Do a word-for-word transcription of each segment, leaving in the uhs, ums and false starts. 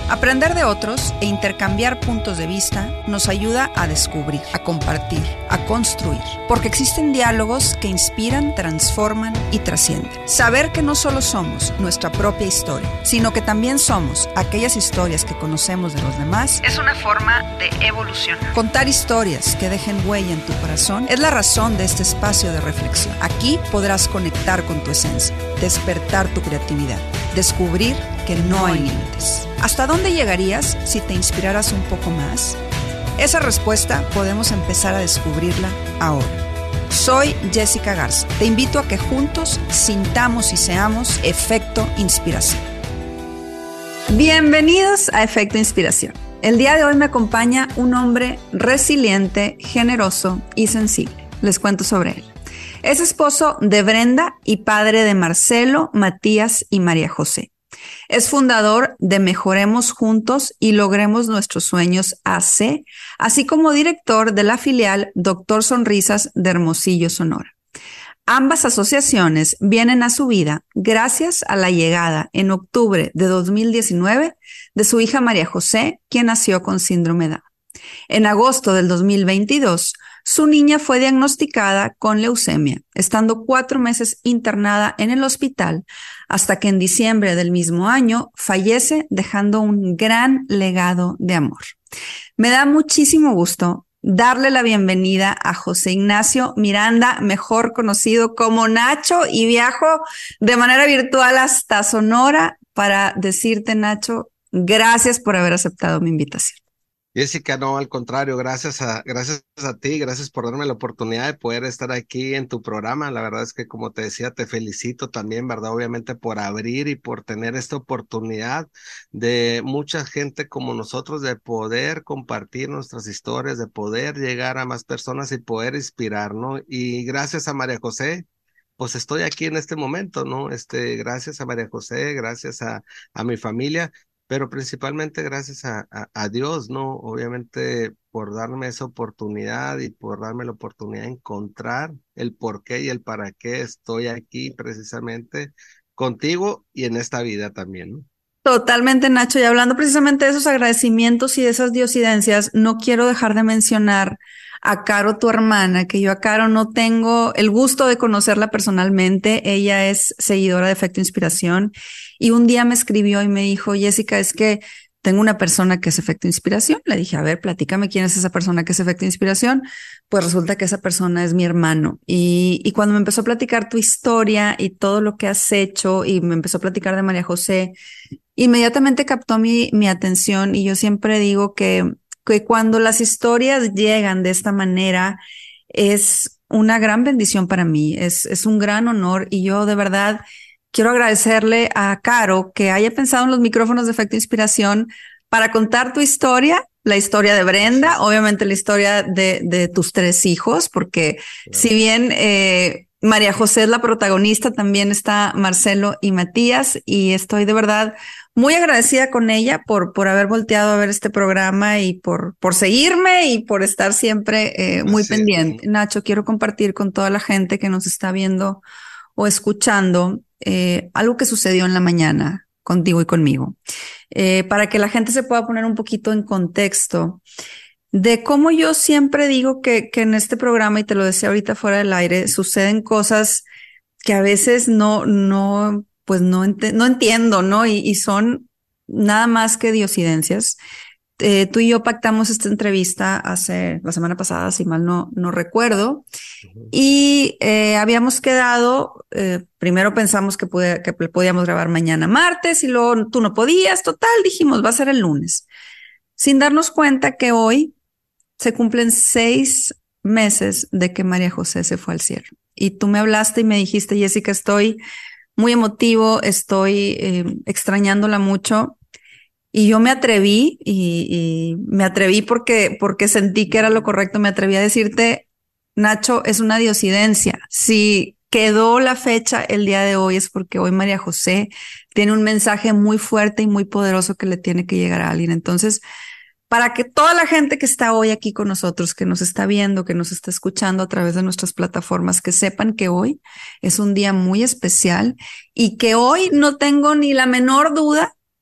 Aprender de otros e intercambiar puntos de vista nos ayuda a descubrir, a compartir, a construir, porque existen diálogos que inspiran, transforman y trascienden. Saber que no solo somos nuestra propia historia, sino que también somos aquellas historias que conocemos de los demás, es una forma de evolucionar. Contar historias que dejen huella en tu corazón es la razón de este espacio de reflexión. Aquí podrás conectar con tu esencia, despertar tu creatividad, descubrir que no hay límites. ¿Hasta dónde llegarías si te inspiraras un poco más? Esa respuesta podemos empezar a descubrirla ahora. Soy Jessica Garza. Te invito a que juntos sintamos y seamos Efecto Inspiración. Bienvenidos a Efecto Inspiración. El día de hoy me acompaña un hombre resiliente, generoso y sensible. Les cuento sobre él. Es esposo de Brenda y padre de Marcelo, Matías y María José. Es fundador de Mejoremos Juntos y Logremos Nuestros Sueños A C, así como director de la filial Doctor Sonrisas de Hermosillo, Sonora. Ambas asociaciones vienen a su vida gracias a la llegada en octubre de dos mil diecinueve de su hija María José, quien nació con síndrome de Down. En agosto del dos mil veintidós, su niña fue diagnosticada con leucemia, estando cuatro meses internada en el hospital, hasta que en diciembre del mismo año fallece, dejando un gran legado de amor. Me da muchísimo gusto darle la bienvenida a José Ignacio Miranda, mejor conocido como Nacho, y viajo de manera virtual hasta Sonora para decirte, Nacho, gracias por haber aceptado mi invitación. Jessica, no, al contrario, gracias a, gracias a ti, gracias por darme la oportunidad de poder estar aquí en tu programa. La verdad es que, como te decía, te felicito también, ¿verdad? Obviamente por abrir y por tener esta oportunidad de mucha gente como nosotros de poder compartir nuestras historias, de poder llegar a más personas y poder inspirar, ¿no? Y gracias a María José, pues estoy aquí en este momento, ¿no? Este, gracias a María José, gracias a, a mi familia, pero principalmente gracias a, a, a Dios, ¿no? Obviamente por darme esa oportunidad y por darme la oportunidad de encontrar el por qué y el para qué estoy aquí precisamente contigo y en esta vida también, ¿no? Totalmente, Nacho, y hablando precisamente de esos agradecimientos y de esas diosidencias, no quiero dejar de mencionar a Caro, tu hermana, que yo a Caro no tengo el gusto de conocerla personalmente. Ella es seguidora de Efecto Inspiración y un día me escribió y me dijo, Jessica, es que tengo una persona que es Efecto Inspiración. Le dije, a ver, platícame quién es esa persona que es Efecto Inspiración. Pues resulta que esa persona es mi hermano. Y, y cuando me empezó a platicar tu historia y todo lo que has hecho y me empezó a platicar de María José, inmediatamente captó mi, mi atención, y yo siempre digo que, que cuando las historias llegan de esta manera es una gran bendición para mí, es, es un gran honor, y yo de verdad quiero agradecerle a Caro que haya pensado en los micrófonos de Efecto Inspiración para contar tu historia, la historia de Brenda, obviamente la historia de, de tus tres hijos, porque claro, si bien eh, María José es la protagonista, también está Marcelo y Matías, y estoy de verdad muy agradecida con ella por, por haber volteado a ver este programa y por, por seguirme y por estar siempre eh, muy Así pendiente. es. Nacho, quiero compartir con toda la gente que nos está viendo o escuchando eh, algo que sucedió en la mañana contigo y conmigo, eh, para que la gente se pueda poner un poquito en contexto de cómo yo siempre digo que, que en este programa, y te lo decía ahorita fuera del aire, suceden cosas que a veces no, no, pues no, ent- no entiendo, ¿no? Y, y son nada más que diosidencias. Eh, tú y yo pactamos esta entrevista hace la semana pasada, si mal no, no recuerdo, Ujú. y eh, habíamos quedado, eh, primero pensamos que, pude, que podíamos grabar mañana martes, y luego tú no podías, total, dijimos, va a ser el lunes, sin darnos cuenta que hoy se cumplen seis meses de que María José se fue al cielo. Y tú me hablaste y me dijiste, Jessica, estoy muy emotivo, estoy eh, extrañándola mucho. Y yo me atreví y, y me atreví porque, porque sentí que era lo correcto. Me atreví a decirte, Nacho, es una diosidencia. Si quedó la fecha el día de hoy es porque hoy María José tiene un mensaje muy fuerte y muy poderoso que le tiene que llegar a alguien. Entonces, para que toda la gente que está hoy aquí con nosotros, que nos está viendo, que nos está escuchando a través de nuestras plataformas, que sepan que hoy es un día muy especial y que hoy no tengo ni la menor duda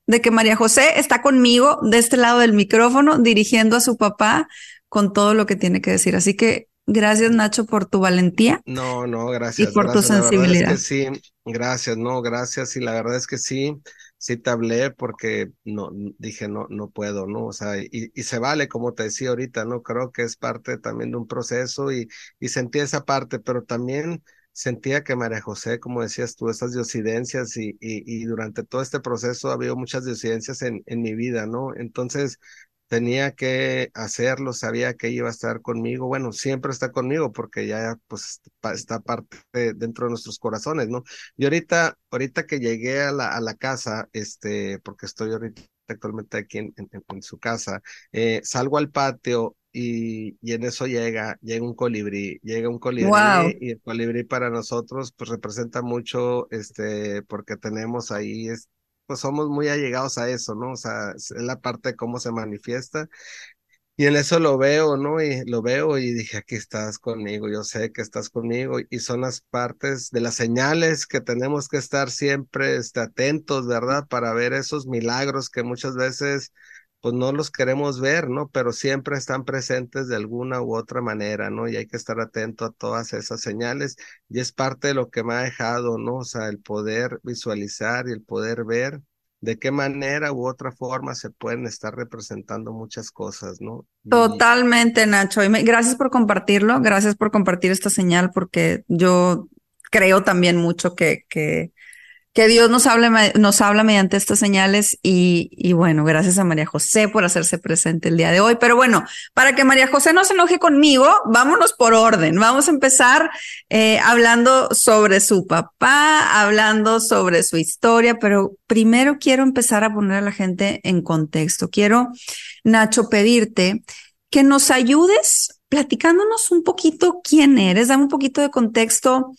de que María José está conmigo de este lado del micrófono, dirigiendo a su papá con todo lo que tiene que decir. Así que gracias, Nacho, por tu valentía No, no, y gracias, por tu gracias. La verdad es que sensibilidad. sí, gracias, no, gracias. Y la verdad es que sí, sí te hablé porque no, dije, no, no puedo, ¿no? O sea, y, y se vale, como te decía ahorita, ¿no? Creo que es parte también de un proceso y, y sentí esa parte, pero también sentía que María José, como decías tú, esas diosidencias y, y, y durante todo este proceso ha habido muchas diosidencias en, en mi vida, ¿no? Entonces, tenía que hacerlo, sabía que ella iba a estar conmigo, bueno, siempre está conmigo porque ya pues pa- está parte de- dentro de nuestros corazones, ¿no? Y ahorita, ahorita que llegué a la, a la casa, este, porque estoy ahorita actualmente aquí en, en, en su casa, eh, salgo al patio y, y en eso llega, llega un colibrí, llega un colibrí Wow. y el colibrí para nosotros pues representa mucho, este, porque tenemos ahí, pues somos muy allegados a eso, ¿no? O sea, es la parte de cómo se manifiesta. Y en eso lo veo, ¿no? Y lo veo y dije, aquí estás conmigo, yo sé que estás conmigo. Y son las partes de las señales que tenemos que estar siempre este, atentos, ¿verdad? Para ver esos milagros que muchas veces, pues no los queremos ver, ¿no? Pero siempre están presentes de alguna u otra manera, ¿no? Y hay que estar atento a todas esas señales. Y es parte de lo que me ha dejado, ¿no? O sea, el poder visualizar y el poder ver de qué manera u otra forma se pueden estar representando muchas cosas, ¿no? Y Totalmente, Nacho. Y me- gracias por compartirlo, gracias por compartir esta señal, porque yo creo también mucho que, que Que Dios nos hable, me- nos habla mediante estas señales y, y bueno, gracias a María José por hacerse presente el día de hoy. Pero bueno, para que María José no se enoje conmigo, vámonos por orden. Vamos a empezar eh, hablando sobre su papá, hablando sobre su historia, pero primero quiero empezar a poner a la gente en contexto. Quiero, Nacho, pedirte que nos ayudes platicándonos un poquito quién eres, dame un poquito de contexto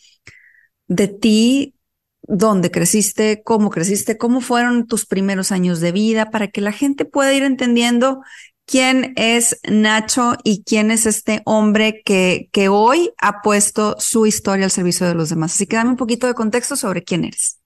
de ti, dónde creciste, cómo creciste, cómo fueron tus primeros años de vida, para que la gente pueda ir entendiendo quién es Nacho y quién es este hombre que, que hoy ha puesto su historia al servicio de los demás. Así que dame un poquito de contexto sobre quién eres.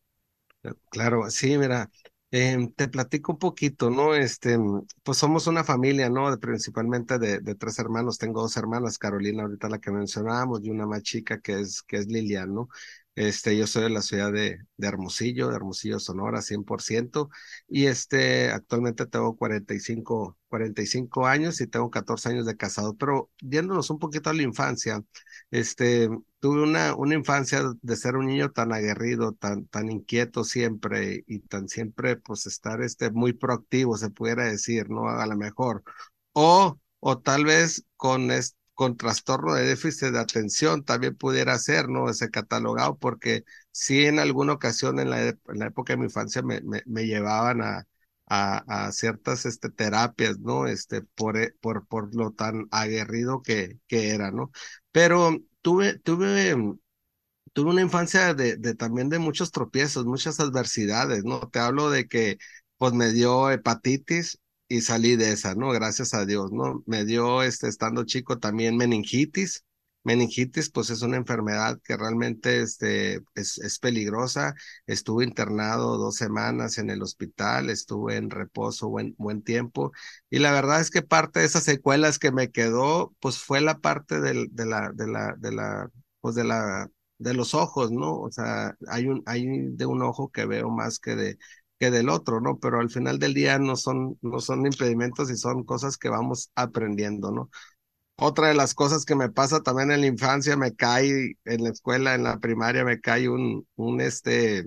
claro, sí, mira, em, te platico un poquito, ¿no? Este, mm, pues somos una familia, ¿no? De- principalmente de, de tres hermanos. Tengo dos hermanas, Carolina, ahorita la que mencionábamos, y una más chica que es, que es Lilian, ¿no? Este, yo soy de la ciudad de, de Hermosillo, de Hermosillo, Sonora, cien por ciento. Y este, actualmente tengo cuarenta y cinco, cuarenta y cinco años y tengo catorce años de casado. Pero yéndonos un poquito a la infancia, este, tuve una, una infancia de ser un niño tan aguerrido, tan, tan inquieto siempre y tan siempre, pues estar este, muy proactivo, se pudiera decir, ¿no? A lo mejor. O, o tal vez con, es- con trastorno de déficit de atención también pudiera ser, ¿no? Ese catalogado, porque sí en alguna ocasión en la, ep- en la época de mi infancia me, me, me llevaban a, a, a ciertas este, terapias, ¿no? Este, por, e- por, por lo tan aguerrido que, que era, ¿no? Pero tuve, tuve, mm, tuve una infancia de, de también de muchos tropiezos, muchas adversidades, ¿no? Te hablo de que pues me dio hepatitis y salí de esa, ¿no? Gracias a Dios, ¿no? Me dio, este, estando chico también meningitis. Meningitis, pues es una enfermedad que realmente este, es, es peligrosa. Estuve internado dos semanas en el hospital, estuve en reposo buen, buen tiempo. Y la verdad es que parte de esas secuelas que me quedó, pues fue la parte del, de la, de la, de la, pues de la, de los ojos, ¿no? O sea, hay un, hay de un ojo que veo más que de, que del otro, ¿no? Pero al final del día no son, no son impedimentos y son cosas que vamos aprendiendo, ¿no? Otra de las cosas que me pasa también en la infancia, me cae en la escuela, en la primaria, me cae un, un este,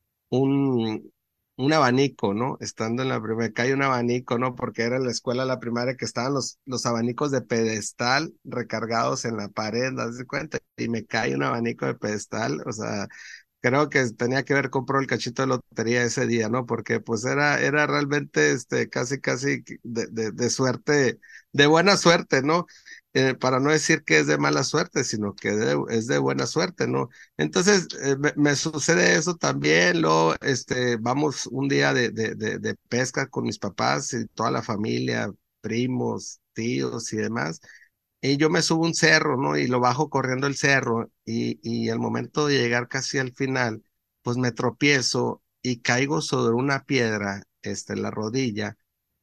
un, un abanico, ¿no? Estando en la primaria, cae un abanico, ¿no? Porque era en la escuela, la primaria, que estaban los, los abanicos de pedestal recargados en la pared, ¿das de cuenta? Y me cae un abanico de pedestal, o sea, creo que tenía que ver, compró el cachito de lotería ese día, ¿no? Porque pues era, era realmente, este, casi, casi de, de, de suerte, de buena suerte, ¿no? Eh, para no decir que es de mala suerte, sino que de- es de buena suerte, ¿no? Entonces, eh, me, me sucede eso también, luego, este, vamos un día de, de, de, de pesca con mis papás y toda la familia, primos, tíos y demás, y yo me subo un cerro, ¿no? Y lo bajo corriendo el cerro y, y al momento de llegar casi al final, pues me tropiezo y caigo sobre una piedra este, la rodilla.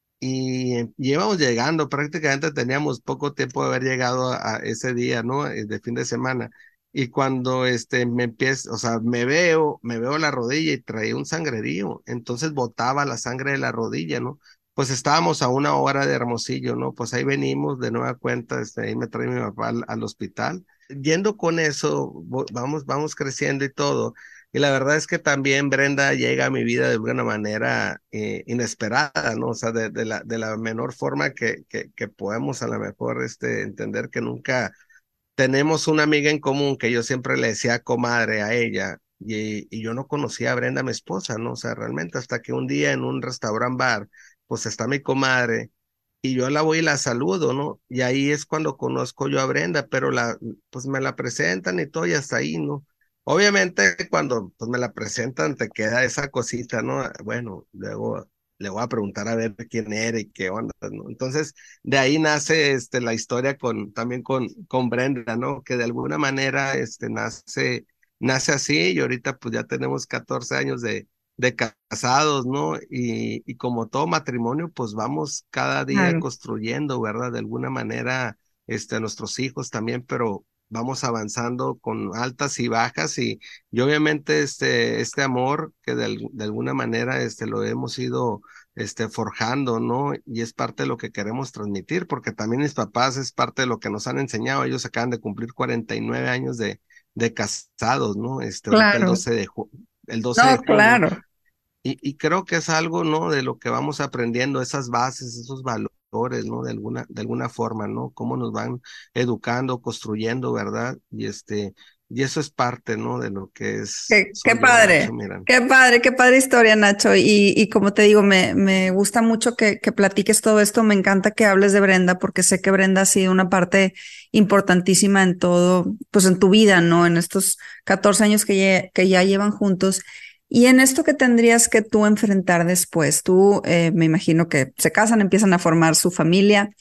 Y, y íbamos llegando, prácticamente teníamos poco tiempo de haber llegado a, a ese día, ¿no? Eh, De fin de semana. Y cuando este me empiezo, o sea, me veo, me veo la rodilla y traía un sangrerío, entonces botaba la sangre de la rodilla, ¿no? Pues estábamos a una hora de Hermosillo, ¿no? Pues ahí venimos de nueva cuenta, este, ahí me trae mi papá al, al hospital. Yendo con eso, vo- vamos, vamos creciendo y todo. Y la verdad es que también Brenda llega a mi vida de una manera eh, inesperada, ¿no? O sea, de, de la, de la menor forma que, que, que podemos a lo mejor este, entender que nunca tenemos una amiga en común que yo siempre le decía comadre a ella y, y yo no conocía a Brenda, mi esposa, ¿no? O sea, realmente hasta que un día en un restaurant bar, pues está mi comadre y yo la voy y la saludo, ¿no? Y ahí es cuando conozco yo a Brenda, pero la, pues me la presentan y todo y hasta ahí, ¿no? Obviamente cuando pues me la presentan te queda esa cosita, ¿no? Bueno, luego le voy a preguntar a ver quién era y qué onda, ¿no? Entonces, de ahí nace este, la historia con, también con, con Brenda, ¿no? Que de alguna manera este, nace, nace así y ahorita pues ya tenemos catorce años de, de casados, ¿no? Y, y como todo matrimonio, pues vamos cada día Claro. construyendo, ¿verdad? De alguna manera, este, a nuestros hijos también, pero vamos avanzando con altas y bajas y, y obviamente este, este amor que de, al- de alguna manera este, lo hemos ido este, forjando, ¿no? Y es parte de lo que queremos transmitir, porque también mis papás es parte de lo que nos han enseñado. Ellos acaban de cumplir cuarenta y nueve años de, de casados, ¿no? Este, ahorita el Claro. doce de ju- el doce de No, junio. claro. Y, y creo que es algo, ¿no? De lo que vamos aprendiendo, esas bases, esos valores, ¿no? De alguna, de alguna forma, ¿no? Cómo nos van educando, construyendo, ¿verdad? Y este, y eso es parte, ¿no? De lo que es, Qué, qué soy yo, Nacho, padre, mira. qué padre, qué padre historia, Nacho. Y, y como te digo, me, me gusta mucho que, que platiques todo esto. Me encanta que hables de Brenda porque sé que Brenda ha sido una parte importantísima en todo, pues en tu vida, ¿no? En estos catorce años que, ya- que ya llevan juntos. Y en esto que tendrías que tú enfrentar después, tú eh, me imagino que se casan, empiezan a formar su familia,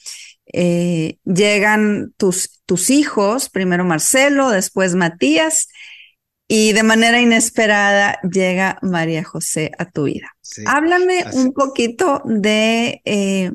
eh, llegan tus, tus hijos, primero Marcelo, después Matías. Y de manera inesperada llega María José a tu vida. Sí, Háblame así, un poquito de, eh,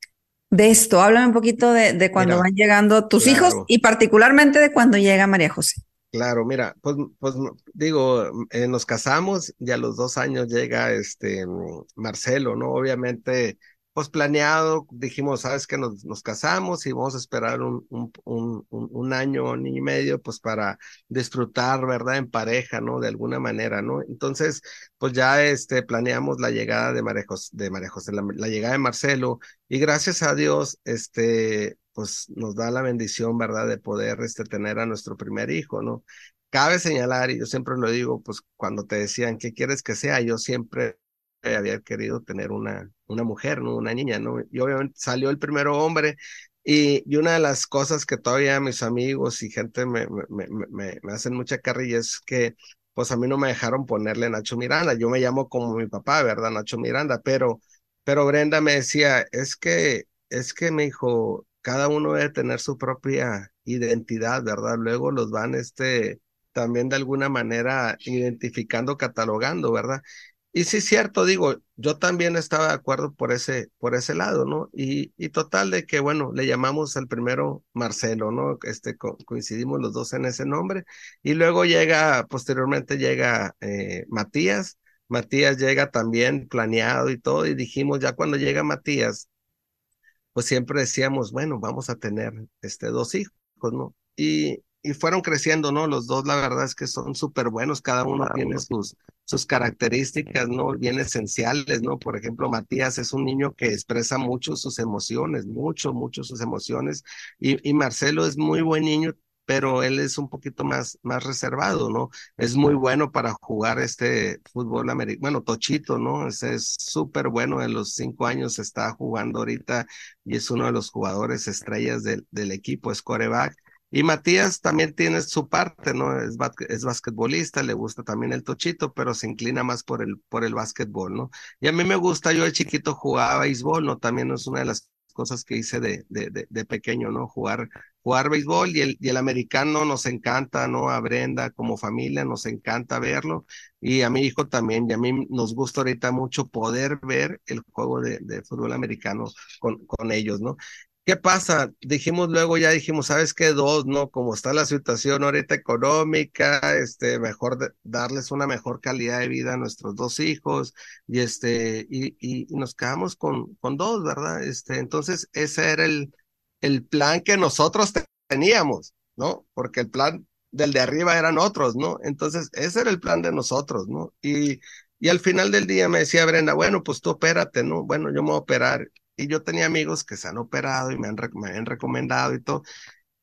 de esto, háblame un poquito de, de cuando mira, van llegando tus hijos claro. y particularmente de cuando llega María José. Claro, mira, pues, pues digo, eh, nos casamos y a los dos años llega este mm, Marcelo, ¿no? Obviamente, pues planeado, dijimos, sabes que nos, nos casamos y vamos a esperar un, un, un, un un año, año y medio, pues para disfrutar, ¿verdad? En pareja, ¿no? De alguna manera, ¿no? Entonces, pues ya este, planeamos la llegada de María José, de María José, la, la llegada de Marcelo y gracias a Dios, este, pues nos da la bendición, ¿verdad? De poder este, tener a nuestro primer hijo, ¿no? Cabe señalar, y yo siempre lo digo, pues cuando te decían, ¿qué quieres que sea? Yo siempre eh, había querido tener una, una mujer, ¿no? Una niña, ¿no? Y obviamente salió el primero hombre, y, y una de las cosas que todavía mis amigos y gente me, me, me, me, me hacen mucha carrilla es que, pues a mí no me dejaron ponerle Nacho Miranda. Yo me llamo como mi papá, ¿verdad? Nacho Miranda, pero, pero Brenda me decía, es que, es que me dijo, cada uno debe tener su propia identidad, ¿verdad? Luego los van, este también de alguna manera identificando, catalogando, ¿verdad? Y sí es cierto, digo, yo también estaba de acuerdo por ese, por ese lado, ¿no? Y, y total de que, bueno, le llamamos al primero Marcelo, ¿no? Este, co- coincidimos los dos en ese nombre. Y luego llega, posteriormente llega eh, Matías. Matías llega también planeado y todo, y dijimos, ya cuando llega Matías, pues siempre decíamos, bueno, vamos a tener este, dos hijos, ¿no? Y, y fueron creciendo, ¿no? Los dos, la verdad es que son súper buenos, cada uno tiene sus, sus características, ¿no? Bien esenciales, ¿no? Por ejemplo, Matías es un niño que expresa mucho sus emociones, mucho, mucho sus emociones, y, y Marcelo es muy buen niño, pero él es un poquito más, más reservado, ¿no? Es muy bueno para jugar este fútbol americano, bueno, Tochito, ¿no? Ese es súper bueno, de los cinco años está jugando ahorita y es uno de los jugadores estrellas del, del equipo, es coreback. Y Matías también tiene su parte, ¿no? Es, ba- es basquetbolista, le gusta también el tochito, pero se inclina más por el, por el básquetbol, ¿no? Y a mí me gusta, yo de chiquito jugaba béisbol, ¿no? También es una de las cosas que hice de, de, de, de pequeño, ¿no? Jugar jugar béisbol y el, y el americano nos encanta, ¿no? A Brenda como familia nos encanta verlo y a mi hijo también, y a mí nos gusta ahorita mucho poder ver el juego de, de fútbol americano con, con ellos, ¿no? ¿Qué pasa? Dijimos luego, ya dijimos, ¿sabes qué? Dos, ¿no? Como está la situación ahorita económica, este, mejor de- darles una mejor calidad de vida a nuestros dos hijos, y este, y, y, y nos quedamos con, con dos, ¿verdad? Este, entonces, ese era el, el plan que nosotros te- teníamos, ¿no? Porque el plan del de arriba eran otros, ¿no? Entonces, ese era el plan de nosotros, ¿no? Y, y al final del día me decía Brenda, bueno, pues tú opérate, ¿no? Bueno, yo me voy a operar. Y yo tenía amigos que se han operado y me han, rec- me han recomendado y todo,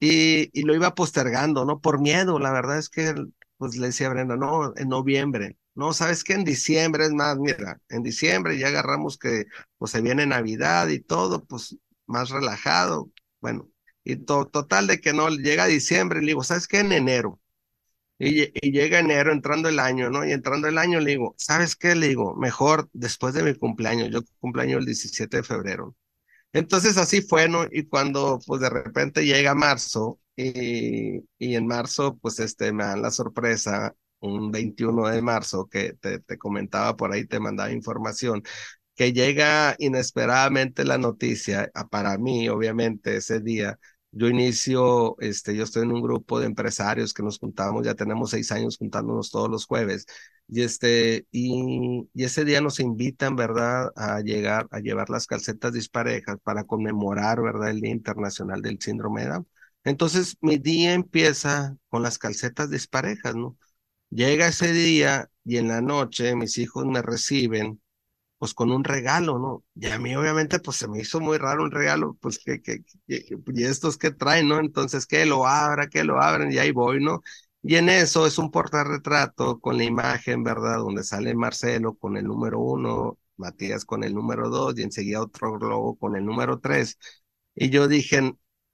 y, y lo iba postergando, ¿no? Por miedo, la verdad es que, pues le decía a Brenda, no, en noviembre, no, ¿sabes qué? En diciembre, es más, mira, en diciembre ya agarramos que, pues se viene Navidad y todo, pues más relajado, bueno, y to- total de que no, llega diciembre, y le digo, ¿sabes qué? En enero. Y, lle- y llega enero, entrando el año, ¿no? Y entrando el año le digo, ¿sabes qué? Le digo, mejor después de mi cumpleaños, yo cumpleaños el diecisiete de febrero. Entonces así fue, ¿no? Y cuando pues de repente llega marzo y, y en marzo pues este me dan la sorpresa, un veintiuno de marzo que te, te comentaba por ahí, te mandaba información, que llega inesperadamente la noticia, ah, para mí obviamente ese día. Yo inicio, este, yo estoy en un grupo de empresarios que nos juntamos, ya tenemos seis años juntándonos todos los jueves, y este, y, y ese día nos invitan, ¿verdad?, a llegar, a llevar las calcetas disparejas para conmemorar, ¿verdad?, el Día Internacional del Síndrome de Down. Entonces, mi día empieza con las calcetas disparejas, ¿no? Llega ese día y en la noche mis hijos me reciben pues con un regalo, ¿no? Y a mí obviamente pues se me hizo muy raro un regalo, pues que, que, que- que- y estos que traen, ¿no? Entonces que lo abra, que lo abran y ahí voy, ¿no? Y en eso es un portarretrato con la imagen, ¿verdad? Donde sale Marcelo con el número uno, Matías con el número dos y enseguida otro globo con el número tres. Y yo dije,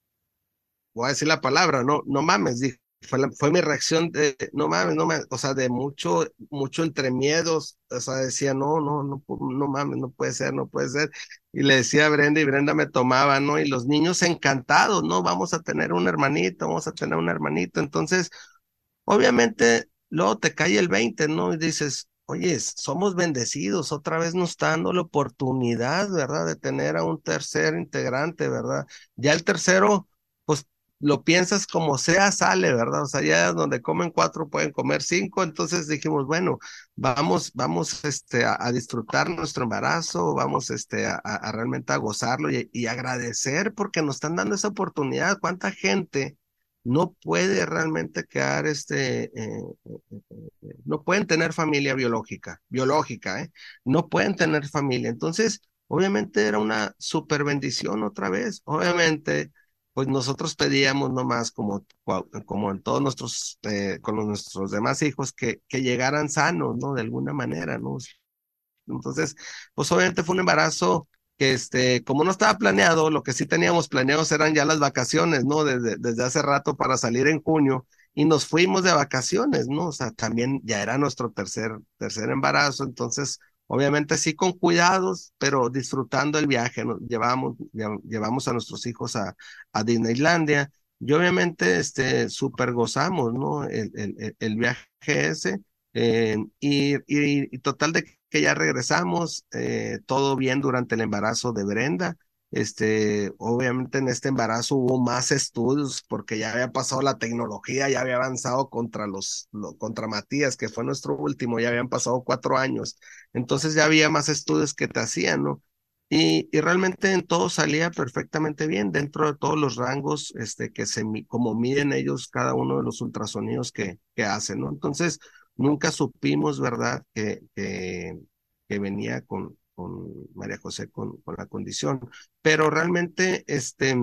voy a decir la palabra, no, no mames, dije, fue, la- fue mi reacción de, no mames, no mames, o sea, de mucho, mucho entre miedos, o sea, decía, no, no, no, pu- no mames, no puede ser, no puede ser. Y le decía a Brenda y Brenda me tomaba, ¿no? Y los niños encantados, ¿no? Vamos a tener un hermanito, vamos a tener un hermanito. Entonces, obviamente, luego te cae el veinte, ¿no? Y dices, oye, somos bendecidos, otra vez nos está dando la oportunidad, ¿verdad? De tener a un tercer integrante, ¿verdad? Ya el tercero, pues lo piensas como sea, sale, ¿verdad? O sea, ya donde comen cuatro pueden comer cinco, entonces dijimos, bueno, vamos, vamos, este, a, a disfrutar nuestro embarazo, vamos, este, a, a realmente a gozarlo y, y agradecer porque nos están dando esa oportunidad. ¿Cuánta gente no puede realmente quedar, este, eh, eh, eh, no pueden tener familia biológica, biológica, ¿eh? No pueden tener familia. Entonces, obviamente era una super bendición otra vez. Obviamente, pues nosotros pedíamos nomás como, como en todos nuestros, eh, con nuestros demás hijos, que, que llegaran sanos, ¿no? De alguna manera, ¿no? Entonces, pues obviamente fue un embarazo que, este, como no estaba planeado, lo que sí teníamos planeados eran ya las vacaciones, ¿no? Desde, desde hace rato para salir en junio y nos fuimos de vacaciones, ¿no? O sea, también ya era nuestro tercer, tercer embarazo, entonces, obviamente sí con cuidados, pero disfrutando el viaje, ¿no? Llevamos, lle- llevamos a nuestros hijos a, a Disneylandia y obviamente, este, súper gozamos, ¿no? El, el, el el viaje ese. Eh, y, y, y total de que ya regresamos, eh, todo bien durante el embarazo de Brenda. Este, obviamente en este embarazo hubo más estudios porque ya había pasado la tecnología, ya había avanzado contra los, lo- contra Matías, que fue nuestro último, ya habían pasado cuatro años. Entonces ya había más estudios que te hacían, ¿no? Y, y realmente en todo salía perfectamente bien, dentro de todos los rangos, este, que se, mi- como miden ellos cada uno de los ultrasonidos que, que hacen, ¿no? Entonces, nunca supimos, ¿verdad?, que, que, que venía con, con María José con, con la condición. Pero realmente, este,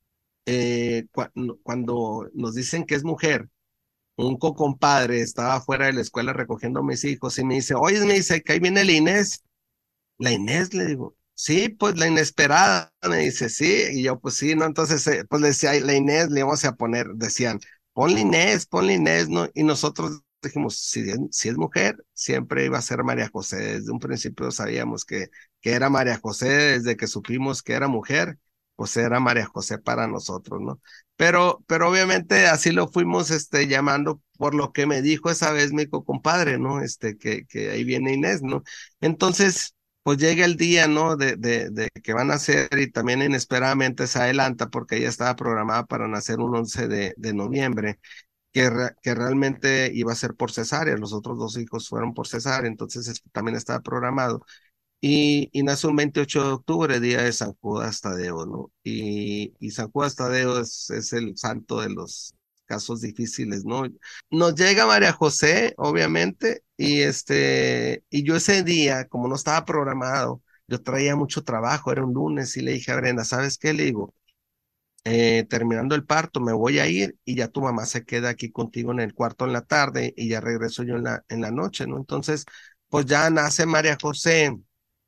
eh, cua- no- cuando nos dicen que es mujer, un co-compadre estaba fuera de la escuela recogiendo a mis hijos y me dice, oye, me dice que ahí viene la Inés. La Inés, le digo, sí, pues la inesperada, me dice, sí, y yo, pues sí, ¿no? Entonces, eh, pues le decía, "Ay, la Inés, le íbamos a poner", decían, ponle Inés, ponle Inés, ¿no? Y nosotros dijimos, si es, si es mujer, siempre iba a ser María José, desde un principio sabíamos que, que era María José, desde que supimos que era mujer, pues era María José para nosotros, ¿no? Pero, pero obviamente así lo fuimos, este, llamando por lo que me dijo esa vez mi compadre, ¿no? Este, que, que ahí viene Inés, ¿no? Entonces, pues llega el día, ¿no? De, de, de que van a nacer y también inesperadamente se adelanta porque ella estaba programada para nacer un once de, de noviembre, que, re- que realmente iba a ser por cesárea, los otros dos hijos fueron por cesárea, entonces este, también estaba programado. Y, y nace un veintiocho de octubre, día de San Judas Tadeo, ¿no? Y, y San Judas Tadeo es, es el santo de los casos difíciles, ¿no? Nos llega María José, obviamente, y este, y yo ese día, como no estaba programado, yo traía mucho trabajo, era un lunes, y le dije a Brenda, ¿sabes qué? Le digo, eh, terminando el parto, me voy a ir y ya tu mamá se queda aquí contigo en el cuarto en la tarde y ya regreso yo en la, en la noche, ¿no? Entonces, pues ya nace María José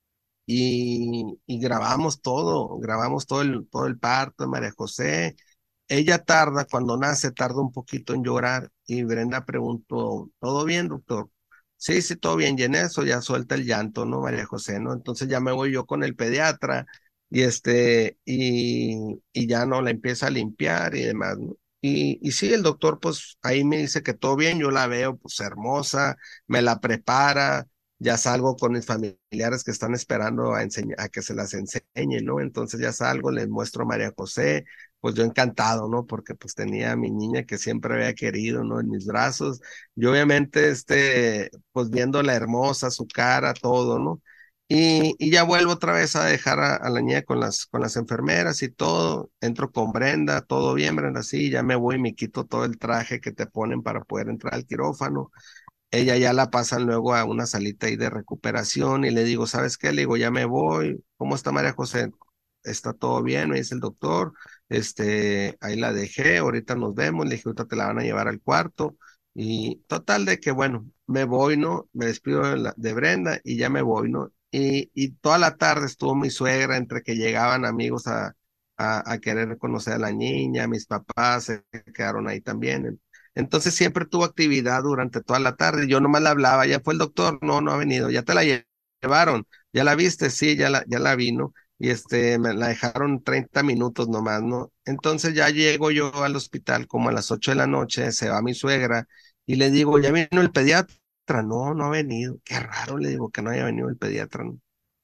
y, y grabamos todo, grabamos todo el, todo el parto de María José. Ella tarda, cuando nace, tarda un poquito en llorar y Brenda preguntó, ¿todo bien, doctor? Sí, sí, todo bien, y en eso ya suelta el llanto, ¿no, María José, ¿no? Entonces ya me voy yo con el pediatra y este, y, y ya no la empieza a limpiar y demás, ¿no? Y, y sí, el doctor, pues ahí me dice que todo bien, yo la veo, pues hermosa, me la prepara, ya salgo con mis familiares que están esperando a, enseñar, a que se las enseñe, ¿no? Entonces ya salgo, les muestro a María José, pues yo encantado, ¿no? Porque pues tenía a mi niña que siempre había querido, ¿no? En mis brazos. Yo obviamente, este, pues viéndola hermosa, su cara, todo, ¿no? Y, y ya vuelvo otra vez a dejar a, a la niña con las, con las enfermeras y todo. Entro con Brenda, todo bien, Brenda, sí, ya me voy, me quito todo el traje que te ponen para poder entrar al quirófano. Ella ya la pasan luego a una salita ahí de recuperación y le digo, ¿sabes qué? Le digo, ya me voy. ¿Cómo está María José? Está todo bien, me dice el doctor. Este, ahí la dejé, ahorita nos vemos. Le dije, ahorita te la van a llevar al cuarto. Y total de que, bueno, me voy, ¿no? Me despido de, la- de Brenda y ya me voy, ¿no? Y, y toda la tarde estuvo mi suegra entre que llegaban amigos a, a, a querer conocer a la niña, mis papás se quedaron ahí también. Entonces siempre tuvo actividad durante toda la tarde. Yo nomás le hablaba, ya fue el doctor, no, no ha venido, ya te la lle- llevaron, ya la viste, sí, ya la, ya la vino. Y este, me la dejaron treinta minutos nomás, ¿no? Entonces ya llego yo al hospital como a las ocho de la noche, se va mi suegra y le digo, ¿ya vino el pediatra? No, no ha venido. Qué raro, le digo que no haya venido el pediatra. No,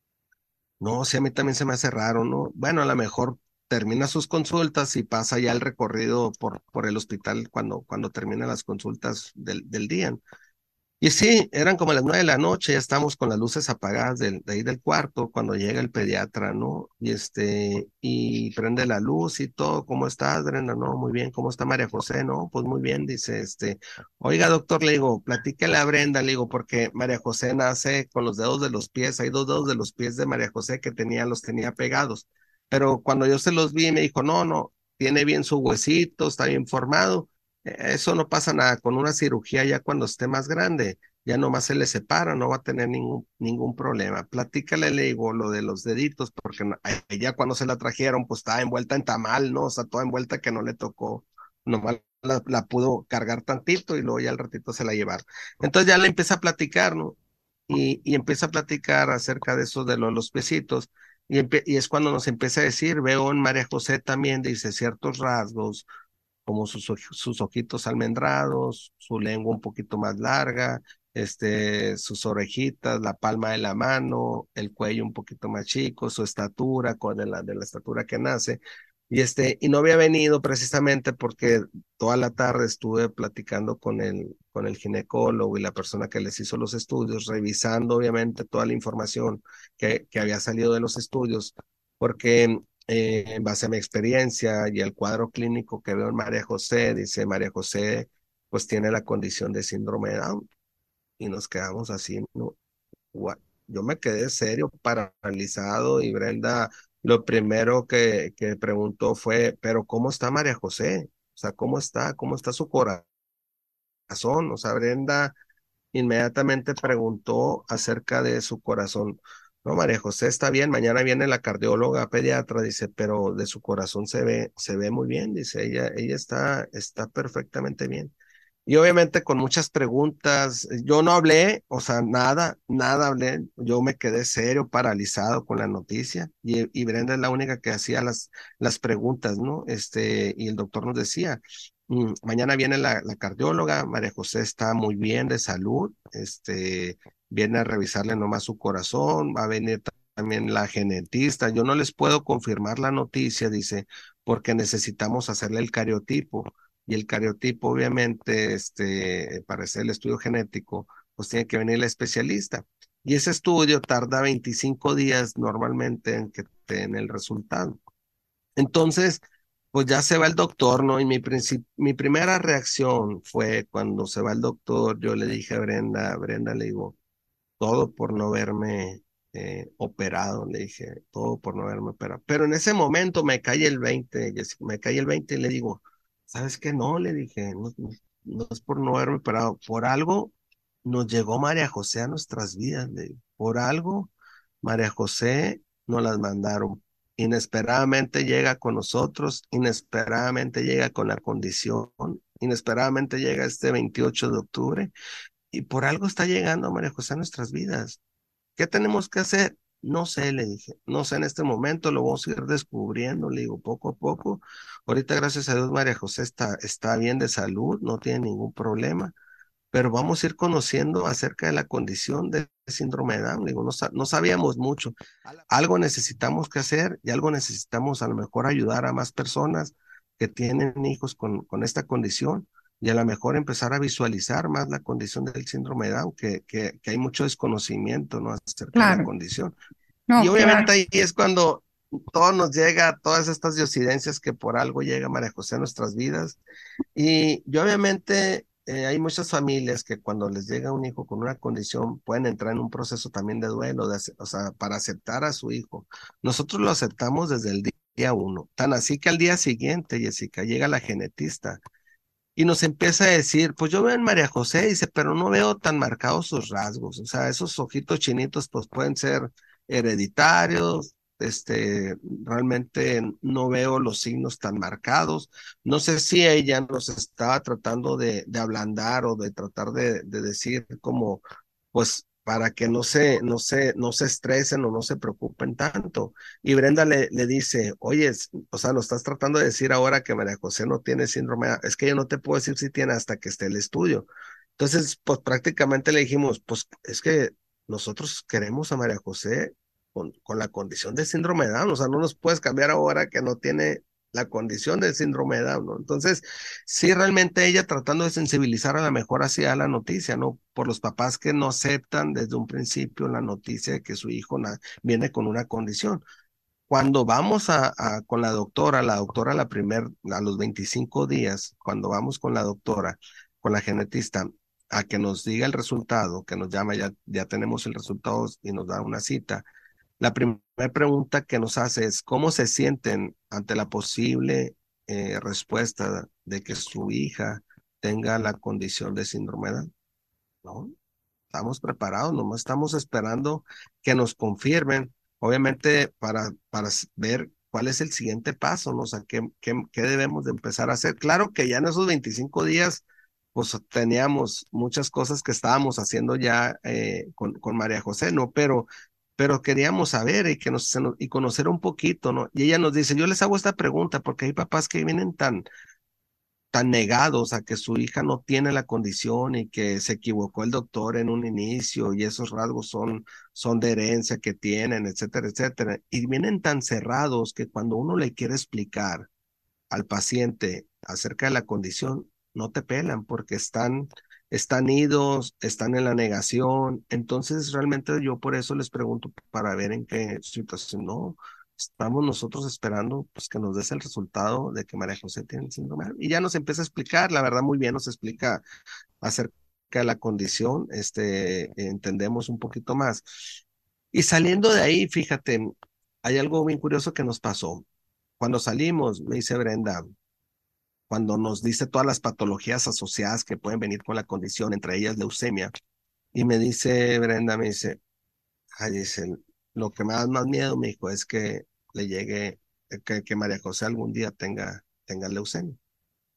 no, sí, a mí también se me hace raro, ¿no? Bueno, a lo mejor termina sus consultas y pasa ya el recorrido por, por el hospital cuando, cuando termina las consultas del, del día. Y sí, eran como las nueve de la noche, ya estamos con las luces apagadas del, de ahí del cuarto cuando llega el pediatra, ¿no? Y este, y prende la luz y todo. ¿Cómo estás, Brenda? No, muy bien. ¿Cómo está María José? No, pues muy bien, dice este. Oiga, doctor, le digo, platíquele a Brenda, le digo, porque María José nace con los dedos de los pies, hay dos dedos de los pies de María José que tenía, los tenía pegados. Pero cuando yo se los vi, me dijo, no, no, tiene bien su huesito, está bien formado. eh, Eso no pasa nada con una cirugía ya cuando esté más grande, ya nomás se le separa, no va a tener ningún, ningún problema. Platícale, le digo, lo de los deditos, porque no- a ella cuando se la trajeron, pues estaba envuelta en tamal, ¿no? O sea, toda envuelta que no le tocó, nomás la, la pudo cargar tantito y luego ya al ratito se la llevaron. Entonces ya le empieza a platicar, ¿no? Y, y empieza a platicar acerca de eso de lo- los piecitos. Y, empe- y es cuando nos empieza a decir, veo en María José también, dice, ciertos rasgos como sus, oj- sus ojitos almendrados, su lengua un poquito más larga, este, sus orejitas, la palma de la mano, el cuello un poquito más chico, su estatura, con de la, de la estatura que nace. Y este, y no había venido precisamente porque toda la tarde estuve platicando con el, con el ginecólogo y la persona que les hizo los estudios, revisando obviamente toda la información que, que había salido de los estudios, porque eh, en base a mi experiencia y el cuadro clínico que veo en María José, dice María José, pues tiene la condición de síndrome de Down y nos quedamos así, ¿no? Gua- Yo me quedé serio, paralizado y Brenda lo primero que, que preguntó fue, pero ¿cómo está María José? O sea, ¿cómo está? ¿Cómo está su corazón? O sea, Brenda inmediatamente preguntó acerca de su corazón. No, María José está bien, mañana viene la cardióloga pediatra, dice, pero de su corazón se ve, se ve muy bien, dice, ella, ella está, está perfectamente bien. Y obviamente con muchas preguntas, yo no hablé, o sea, nada, nada hablé, yo me quedé serio, paralizado con la noticia y, y Brenda es la única que hacía las, las preguntas, ¿no? Este, y el doctor nos decía, "Mm, mañana viene la, la cardióloga, María José está muy bien de salud, este, viene a revisarle nomás su corazón, va a venir ta- también la genetista, yo no les puedo confirmar la noticia, dice, porque necesitamos hacerle el cariotipo y el cariotipo, obviamente, este, para hacer el estudio genético, pues tiene que venir el especialista. Y ese estudio tarda veinticinco días normalmente en que te den el resultado. Entonces, pues ya se va el doctor, ¿no? Y mi, princip- mi primera reacción fue cuando se va el doctor, yo le dije a Brenda, Brenda le digo, todo por no verme eh, operado, le dije, todo por no haberme operado. Pero en ese momento me cae el veinte, Jessica, me cae el veinte y le digo, ¿sabes qué? No, le dije, no, no, no es por no haberme operado, por algo nos llegó María José a nuestras vidas, le digo, por algo María José nos las mandaron. Inesperadamente llega con nosotros, inesperadamente llega con la condición, inesperadamente llega este veintiocho de octubre y por algo está llegando María José a nuestras vidas. ¿Qué tenemos que hacer? No sé, le dije, no sé en este momento, lo vamos a ir descubriendo, le digo, poco a poco. Ahorita, gracias a Dios, María José está, está bien de salud, no tiene ningún problema, pero vamos a ir conociendo acerca de la condición del síndrome de Down. Le digo, no, sa- no sabíamos mucho. Algo necesitamos que hacer y algo necesitamos a lo mejor ayudar a más personas que tienen hijos con, con esta condición y a lo mejor empezar a visualizar más la condición del síndrome de Down, que, que, que hay mucho desconocimiento, ¿no? Acerca de la Claro, condición. Y no, obviamente claro. ahí es cuando todo nos llega, todas estas diosidencias que por algo llega María José a nuestras vidas. Y, y obviamente eh, hay muchas familias que cuando les llega un hijo con una condición pueden entrar en un proceso también de duelo, de ace- o sea, para aceptar a su hijo. Nosotros lo aceptamos desde el di- día uno, tan así que al día siguiente, Jessica, llega la genetista y nos empieza a decir, pues yo veo en María José, dice, pero no veo tan marcados sus rasgos, o sea, esos ojitos chinitos pues pueden ser hereditarios, este, realmente no veo los signos tan marcados. No sé si ella nos estaba tratando de, de ablandar o de tratar de, de decir como, pues para que no se, no se, no se estresen o no se preocupen tanto. Y Brenda le, le dice, oye, es- o sea, nos estás tratando de decir ahora que María José no tiene síndrome, de Down. Es que yo no te puedo decir si tiene hasta que esté el estudio. Entonces, pues prácticamente le dijimos, pues es que nosotros queremos a María José con, con la condición de síndrome de Down, o sea, no nos puedes cambiar ahora que no tiene la condición del síndrome de Down, ¿no? Entonces, sí, realmente ella tratando de sensibilizar a la mejor hacia la noticia, ¿no? Por los papás que no aceptan desde un principio la noticia de que su hijo na- viene con una condición. Cuando vamos a, a- con la doctora, la doctora la primer, a los veinticinco días, cuando vamos con la doctora, con la genetista, a que nos diga el resultado, que nos llama, ya, ya tenemos el resultado y nos da una cita. La primera pregunta que nos hace es, ¿cómo se sienten ante la posible eh, respuesta de que su hija tenga la condición de síndrome de Down? ¿No? Estamos preparados, nomás estamos esperando que nos confirmen, obviamente para, para s- ver cuál es el siguiente paso, ¿no? O sea, qué, qué, qué debemos de empezar a hacer. Claro que ya en esos veinticinco días, pues teníamos muchas cosas que estábamos haciendo ya eh, con, con María José, ¿no? Pero, pero queríamos saber y, que nos, se nos- y conocer un poquito, ¿no? Y ella nos dice, yo les hago esta pregunta porque hay papás que vienen tan tan negados a que su hija no tiene la condición y que se equivocó el doctor en un inicio y esos rasgos son, son de herencia que tienen, etcétera, etcétera. Y vienen tan cerrados que cuando uno le quiere explicar al paciente acerca de la condición, no te pelan porque están, están idos, están en la negación. Entonces, realmente yo por eso les pregunto para ver en qué situación, no, estamos nosotros esperando pues que nos des el resultado de que María José tiene el síndrome. Y ya nos empieza a explicar, la verdad muy bien nos explica acerca de la condición, este, entendemos un poquito más. Y saliendo de ahí, fíjate, hay algo bien curioso que nos pasó. Cuando salimos, me dice Brenda, cuando nos dice todas las patologías asociadas que pueden venir con la condición, entre ellas leucemia, y me dice Brenda, me dice, ay, dice, lo que me da más miedo, mi hijo, es que le llegue, que, que María José algún día tenga, tenga leucemia.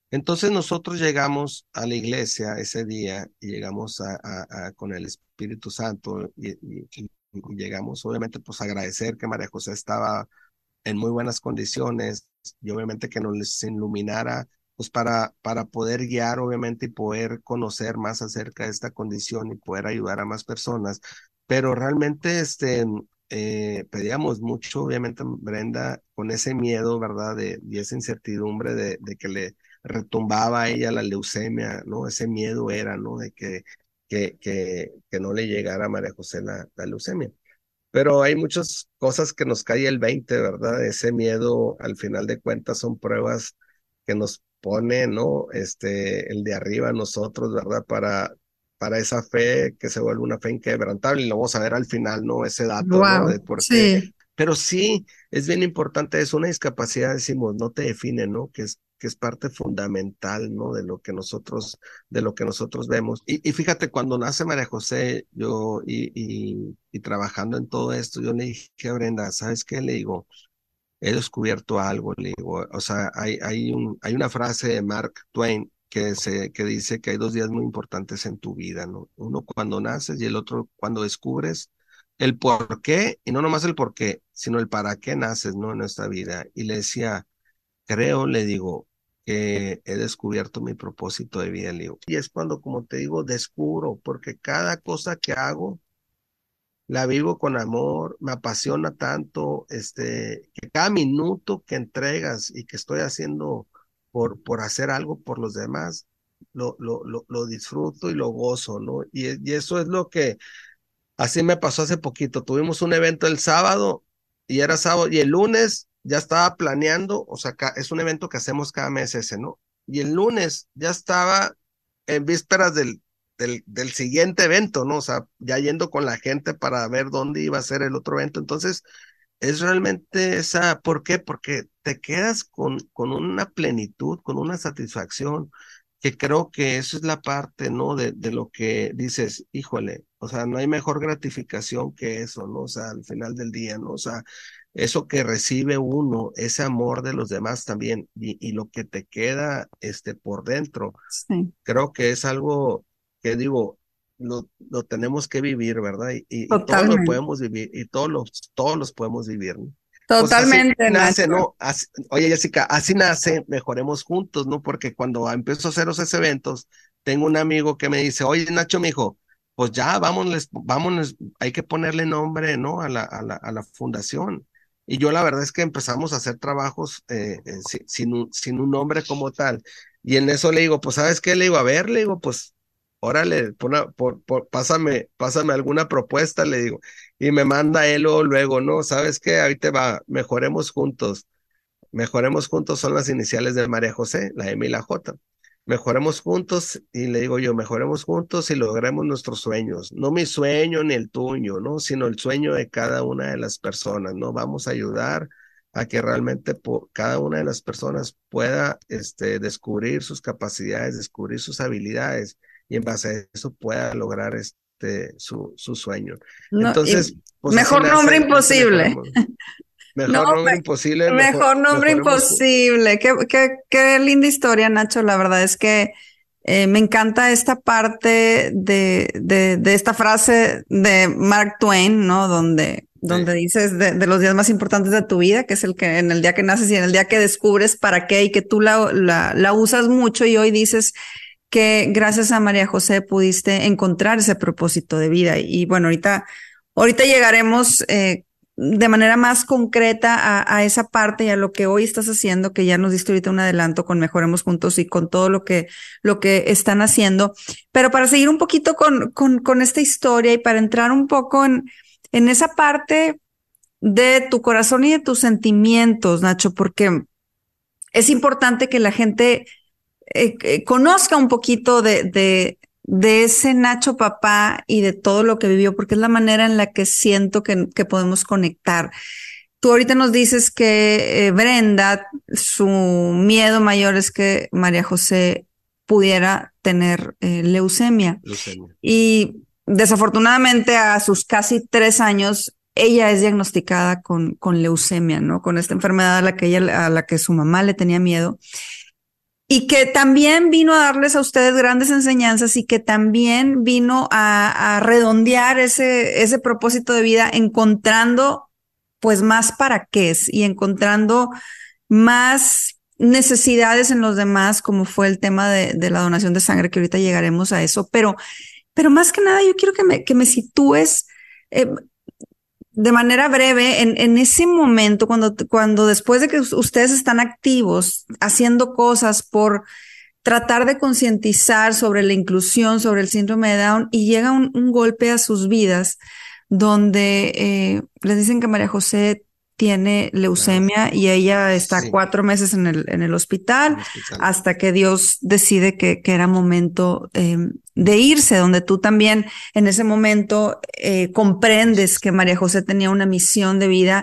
Entonces nosotros llegamos a la iglesia ese día y llegamos a, a- a- con el Espíritu Santo y, y- y- y llegamos obviamente pues a agradecer que María José estaba en muy buenas condiciones y obviamente que nos les iluminara pues para, para poder guiar obviamente y poder conocer más acerca de esta condición y poder ayudar a más personas. Pero realmente este, eh, pedíamos mucho, obviamente Brenda, con ese miedo, ¿verdad? De, y esa incertidumbre de, de que le retumbaba a ella la leucemia, ¿no? Ese miedo era, ¿no? De que, que, que, que no le llegara a María José la, la leucemia. Pero hay muchas cosas que nos cae el veinte, ¿verdad? Ese miedo, al final de cuentas, son pruebas que nos pone, ¿no? Este, el de arriba a nosotros, ¿verdad? Para, para esa fe que se vuelve una fe inquebrantable. Y lo vamos a ver al final, ¿no? Ese dato, ¿no? De Wow, por qué. sí, Pero sí, es bien importante, es una discapacidad, decimos, no te define, ¿no? Que es, que es parte fundamental, ¿no? De lo que nosotros, de lo que nosotros vemos. Y, y fíjate, cuando nace María José, yo y, y, y trabajando en todo esto, yo le dije a Brenda, ¿sabes qué? Le digo, he descubierto algo, le digo, o sea, hay, hay un, hay una frase de Mark Twain que se, que dice que hay dos días muy importantes en tu vida, ¿no? Uno cuando naces y el otro cuando descubres el por qué, y no nomás el por qué, sino el para qué naces, ¿no? En nuestra vida. Y le decía, creo, le digo, que he descubierto mi propósito de vida, le digo. Y es cuando, como te digo, descubro, porque cada cosa que hago, la vivo con amor, me apasiona tanto, este, que cada minuto que entregas y que estoy haciendo por, por hacer algo por los demás, lo, lo, lo, lo disfruto y lo gozo, ¿no? Y, y eso es lo que, así me pasó hace poquito. Tuvimos un evento el sábado y era sábado y el lunes ya estaba planeando, o sea, ca- es un evento que hacemos cada mes ese, ¿no? Y el lunes ya estaba en vísperas del, del, del siguiente evento, ¿no? O sea, ya yendo con la gente para ver dónde iba a ser el otro evento. Entonces, es realmente esa, ¿por qué? Porque te quedas con, con una plenitud, con una satisfacción, que creo que eso es la parte, ¿no? De, de lo que dices, híjole, o sea, no hay mejor gratificación que eso, ¿no? O sea, al final del día, ¿no? O sea, eso que recibe uno, ese amor de los demás también, y, y lo que te queda, este, por dentro, sí, creo que es algo que digo, lo, lo tenemos que vivir, ¿verdad? Y, y, y todos lo totalmente, podemos vivir, y todos los, todos los podemos vivir, ¿no? Pues así totalmente, nace, Nacho. ¿no? Así- oye, Jessica, así nace Mejoremos Juntos, ¿no? Porque cuando empiezo a hacer esos eventos, tengo un amigo que me dice, oye, Nacho, mijo, pues ya, vámonos, vámonos, hay que ponerle nombre, ¿no? A la, a la, a la fundación. Y yo la verdad es que empezamos a hacer trabajos eh, eh, si- sin un, sin un nombre como tal. Y en eso le digo, pues, ¿sabes qué? Le digo, a ver, le digo, pues, órale, pon a- por, por- pásame, pásame alguna propuesta, le digo. Y me manda él luego, luego, ¿no? ¿Sabes qué? Ahí te va, mejoremos juntos. Mejoremos juntos son las iniciales de María José, la M y la J. Mejoremos juntos, y le digo yo, mejoremos juntos y logremos nuestros sueños. No mi sueño ni el tuyo, ¿no? Sino el sueño de cada una de las personas, ¿no? Vamos a ayudar a que realmente po- cada una de las personas pueda este, descubrir sus capacidades, descubrir sus habilidades y en base a eso pueda lograr este, su, su sueño. No, Entonces, y pues así mejor nombre nace, nace imposible. Mejoremos. No, Mejor nombre imposible, mejor, mejor nombre mejoremos juntos. imposible. Qué, qué, qué linda historia, Nacho. La verdad es que eh, me encanta esta parte de, de, de esta frase de Mark Twain, ¿no? Donde, donde Sí. dices de, de los días más importantes de tu vida, que es el que en el día que naces y en el día que descubres para qué y que tú la, la, la usas mucho y hoy dices que gracias a María José pudiste encontrar ese propósito de vida. Y bueno, ahorita, ahorita llegaremos eh, de manera más concreta a, a esa parte y a lo que hoy estás haciendo, que ya nos diste ahorita un adelanto con Mejoremos Juntos y con todo lo que, lo que están haciendo. Pero para seguir un poquito con, con, con esta historia y para entrar un poco en, en esa parte de tu corazón y de tus sentimientos, Nacho, porque es importante que la gente eh, eh, conozca un poquito de, de, de ese Nacho papá y de todo lo que vivió, porque es la manera en la que siento que, que podemos conectar. Tú ahorita nos dices que eh, Brenda, su miedo mayor es que María José pudiera tener eh, leucemia. Leucemia. Y desafortunadamente a sus casi tres años, ella es diagnosticada con, con leucemia, ¿no? Con esta enfermedad a la que ella, a la que su mamá le tenía miedo. y que también vino a darles a ustedes grandes enseñanzas y que también vino a, a redondear ese, ese propósito de vida, encontrando pues más para qué es y encontrando más necesidades en los demás, como fue el tema de, de la donación de sangre, que ahorita llegaremos a eso, pero, pero más que nada yo quiero que me, que me sitúes eh, de manera breve en, en ese momento, cuando, cuando después de que ustedes están activos, haciendo cosas por tratar de concientizar sobre la inclusión, sobre el síndrome de Down, y llega un, un golpe a sus vidas donde eh, les dicen que María José tiene Claro. leucemia y ella está Sí, cuatro meses en el, en el hospital el hospital. hasta que Dios decide que, que era momento eh, de irse, donde tú también en ese momento eh, comprendes que María José tenía una misión de vida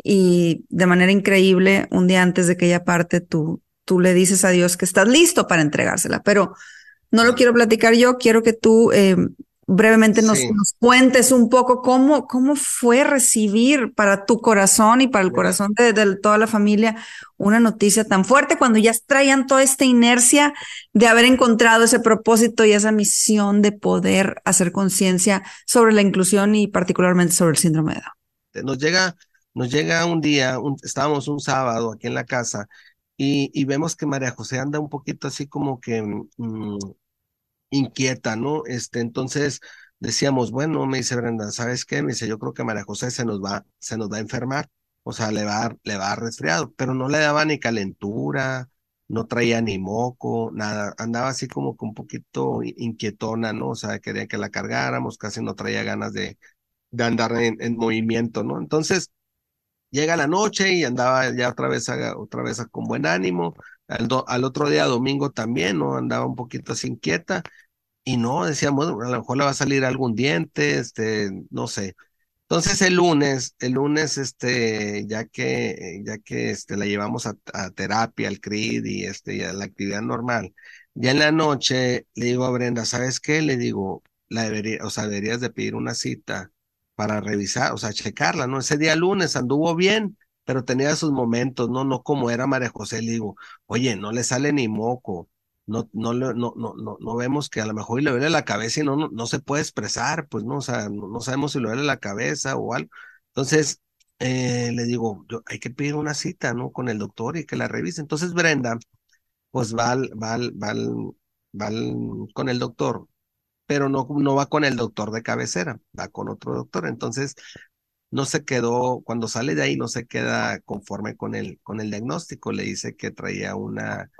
y de manera increíble, un día antes de que ella parte, tú, tú le dices a Dios que estás listo para entregársela, pero no lo Claro. quiero platicar yo, quiero que tú eh, brevemente nos, Sí, nos cuentes un poco cómo, cómo fue recibir para tu corazón y para el mira, corazón de, de toda la familia una noticia tan fuerte cuando ya traían toda esta inercia de haber encontrado ese propósito y esa misión de poder hacer conciencia sobre la inclusión y particularmente sobre el síndrome de Down. nos llega, nos llega un día, un- estábamos un sábado aquí en la casa y, y vemos que María José anda un poquito así como que mm, inquieta, ¿no? Este, entonces decíamos, bueno, me dice Brenda, ¿sabes qué? Me dice, yo creo que María José se nos va, se nos va a enfermar, o sea, le va, a- le va a dar resfriado, pero no le daba ni calentura, no traía ni moco, nada, andaba así como que un poquito i- inquietona, ¿no? O sea, quería que la cargáramos, casi no traía ganas de, de andar en, en movimiento, ¿no? Entonces, llega la noche y andaba ya otra vez, a- otra vez a- con buen ánimo. Al, do- al otro día, domingo también, ¿no? Andaba un poquito así inquieta y no, decíamos, bueno, a lo mejor le va a salir algún diente, este, no sé. Entonces el lunes, el lunes, este, ya que, ya que este, la llevamos a, a terapia, al C R I D y este, y a la actividad normal, ya en la noche le digo a Brenda, ¿sabes qué? Le digo, la debería, o sea, deberías de pedir una cita para revisar, o sea, checarla, ¿no? Ese día lunes anduvo bien, pero tenía sus momentos, ¿no? No como era María José, le digo, oye, no le sale ni moco, no, no, le- no, no, no, no vemos que a lo mejor le duele la cabeza y no, no, no se puede expresar, pues no, o sea, no, no sabemos si le duele la cabeza o algo. Entonces, eh, le digo, yo, hay que pedir una cita, ¿no? Con el doctor y que la revise. Entonces, Brenda, pues va, al- va, al- va, al- va al- con el doctor, pero no, no va con el doctor de cabecera, va con otro doctor. Entonces, no se quedó, cuando sale de ahí, no se queda conforme con el, con el diagnóstico. Le dice que traía una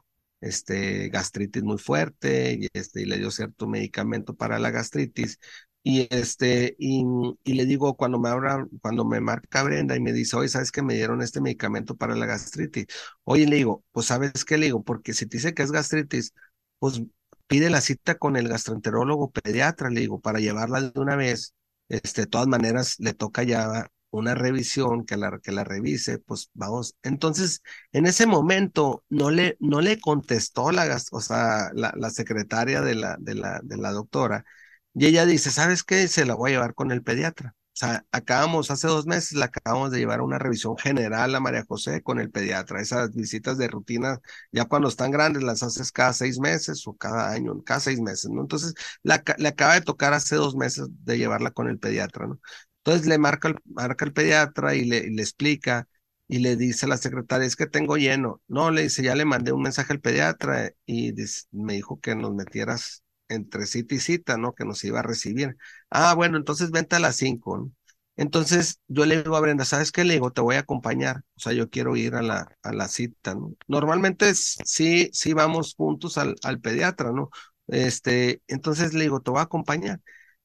este, gastritis muy fuerte y, este, y le dio cierto medicamento para la gastritis. Y, este, y, y le digo, cuando me habla, cuando me marca Brenda y me dice, oye, ¿sabes que me dieron este medicamento para la gastritis? Oye, le digo, pues ¿sabes qué? Le digo, porque si te dice que es gastritis, pues pide la cita con el gastroenterólogo pediatra, le digo, para llevarla de una vez. Este, de todas maneras, le toca ya una revisión, que la, que la revise, pues vamos. Entonces, en ese momento no le, no le contestó la, gas- o sea, la, la secretaria de la, de la, de la doctora. Y ella dice, ¿sabes qué? Se la voy a llevar con el pediatra. O sea, acabamos, hace dos meses la acabamos de llevar a una revisión general a María José con el pediatra. Esas visitas de rutina, ya cuando están grandes, las haces cada seis meses o cada año, cada seis meses, ¿no? Entonces, la, le acaba de tocar hace dos meses de llevarla con el pediatra, ¿no? Entonces le marca el, marca el pediatra y le, y le explica y le dice a la secretaria, es que tengo lleno. No, le dice, ya le mandé un mensaje al pediatra y dis- me dijo que nos metieras entre cita y cita, ¿no? Que nos iba a recibir. Ah, bueno, entonces vente a las cinco, ¿no? Entonces yo le digo a Brenda, ¿sabes qué? Le digo, te voy a acompañar. O sea, yo quiero ir a la, a la cita, ¿no? Normalmente s- sí, sí vamos juntos al, al pediatra, ¿no? Este, entonces le digo, te voy a acompañar.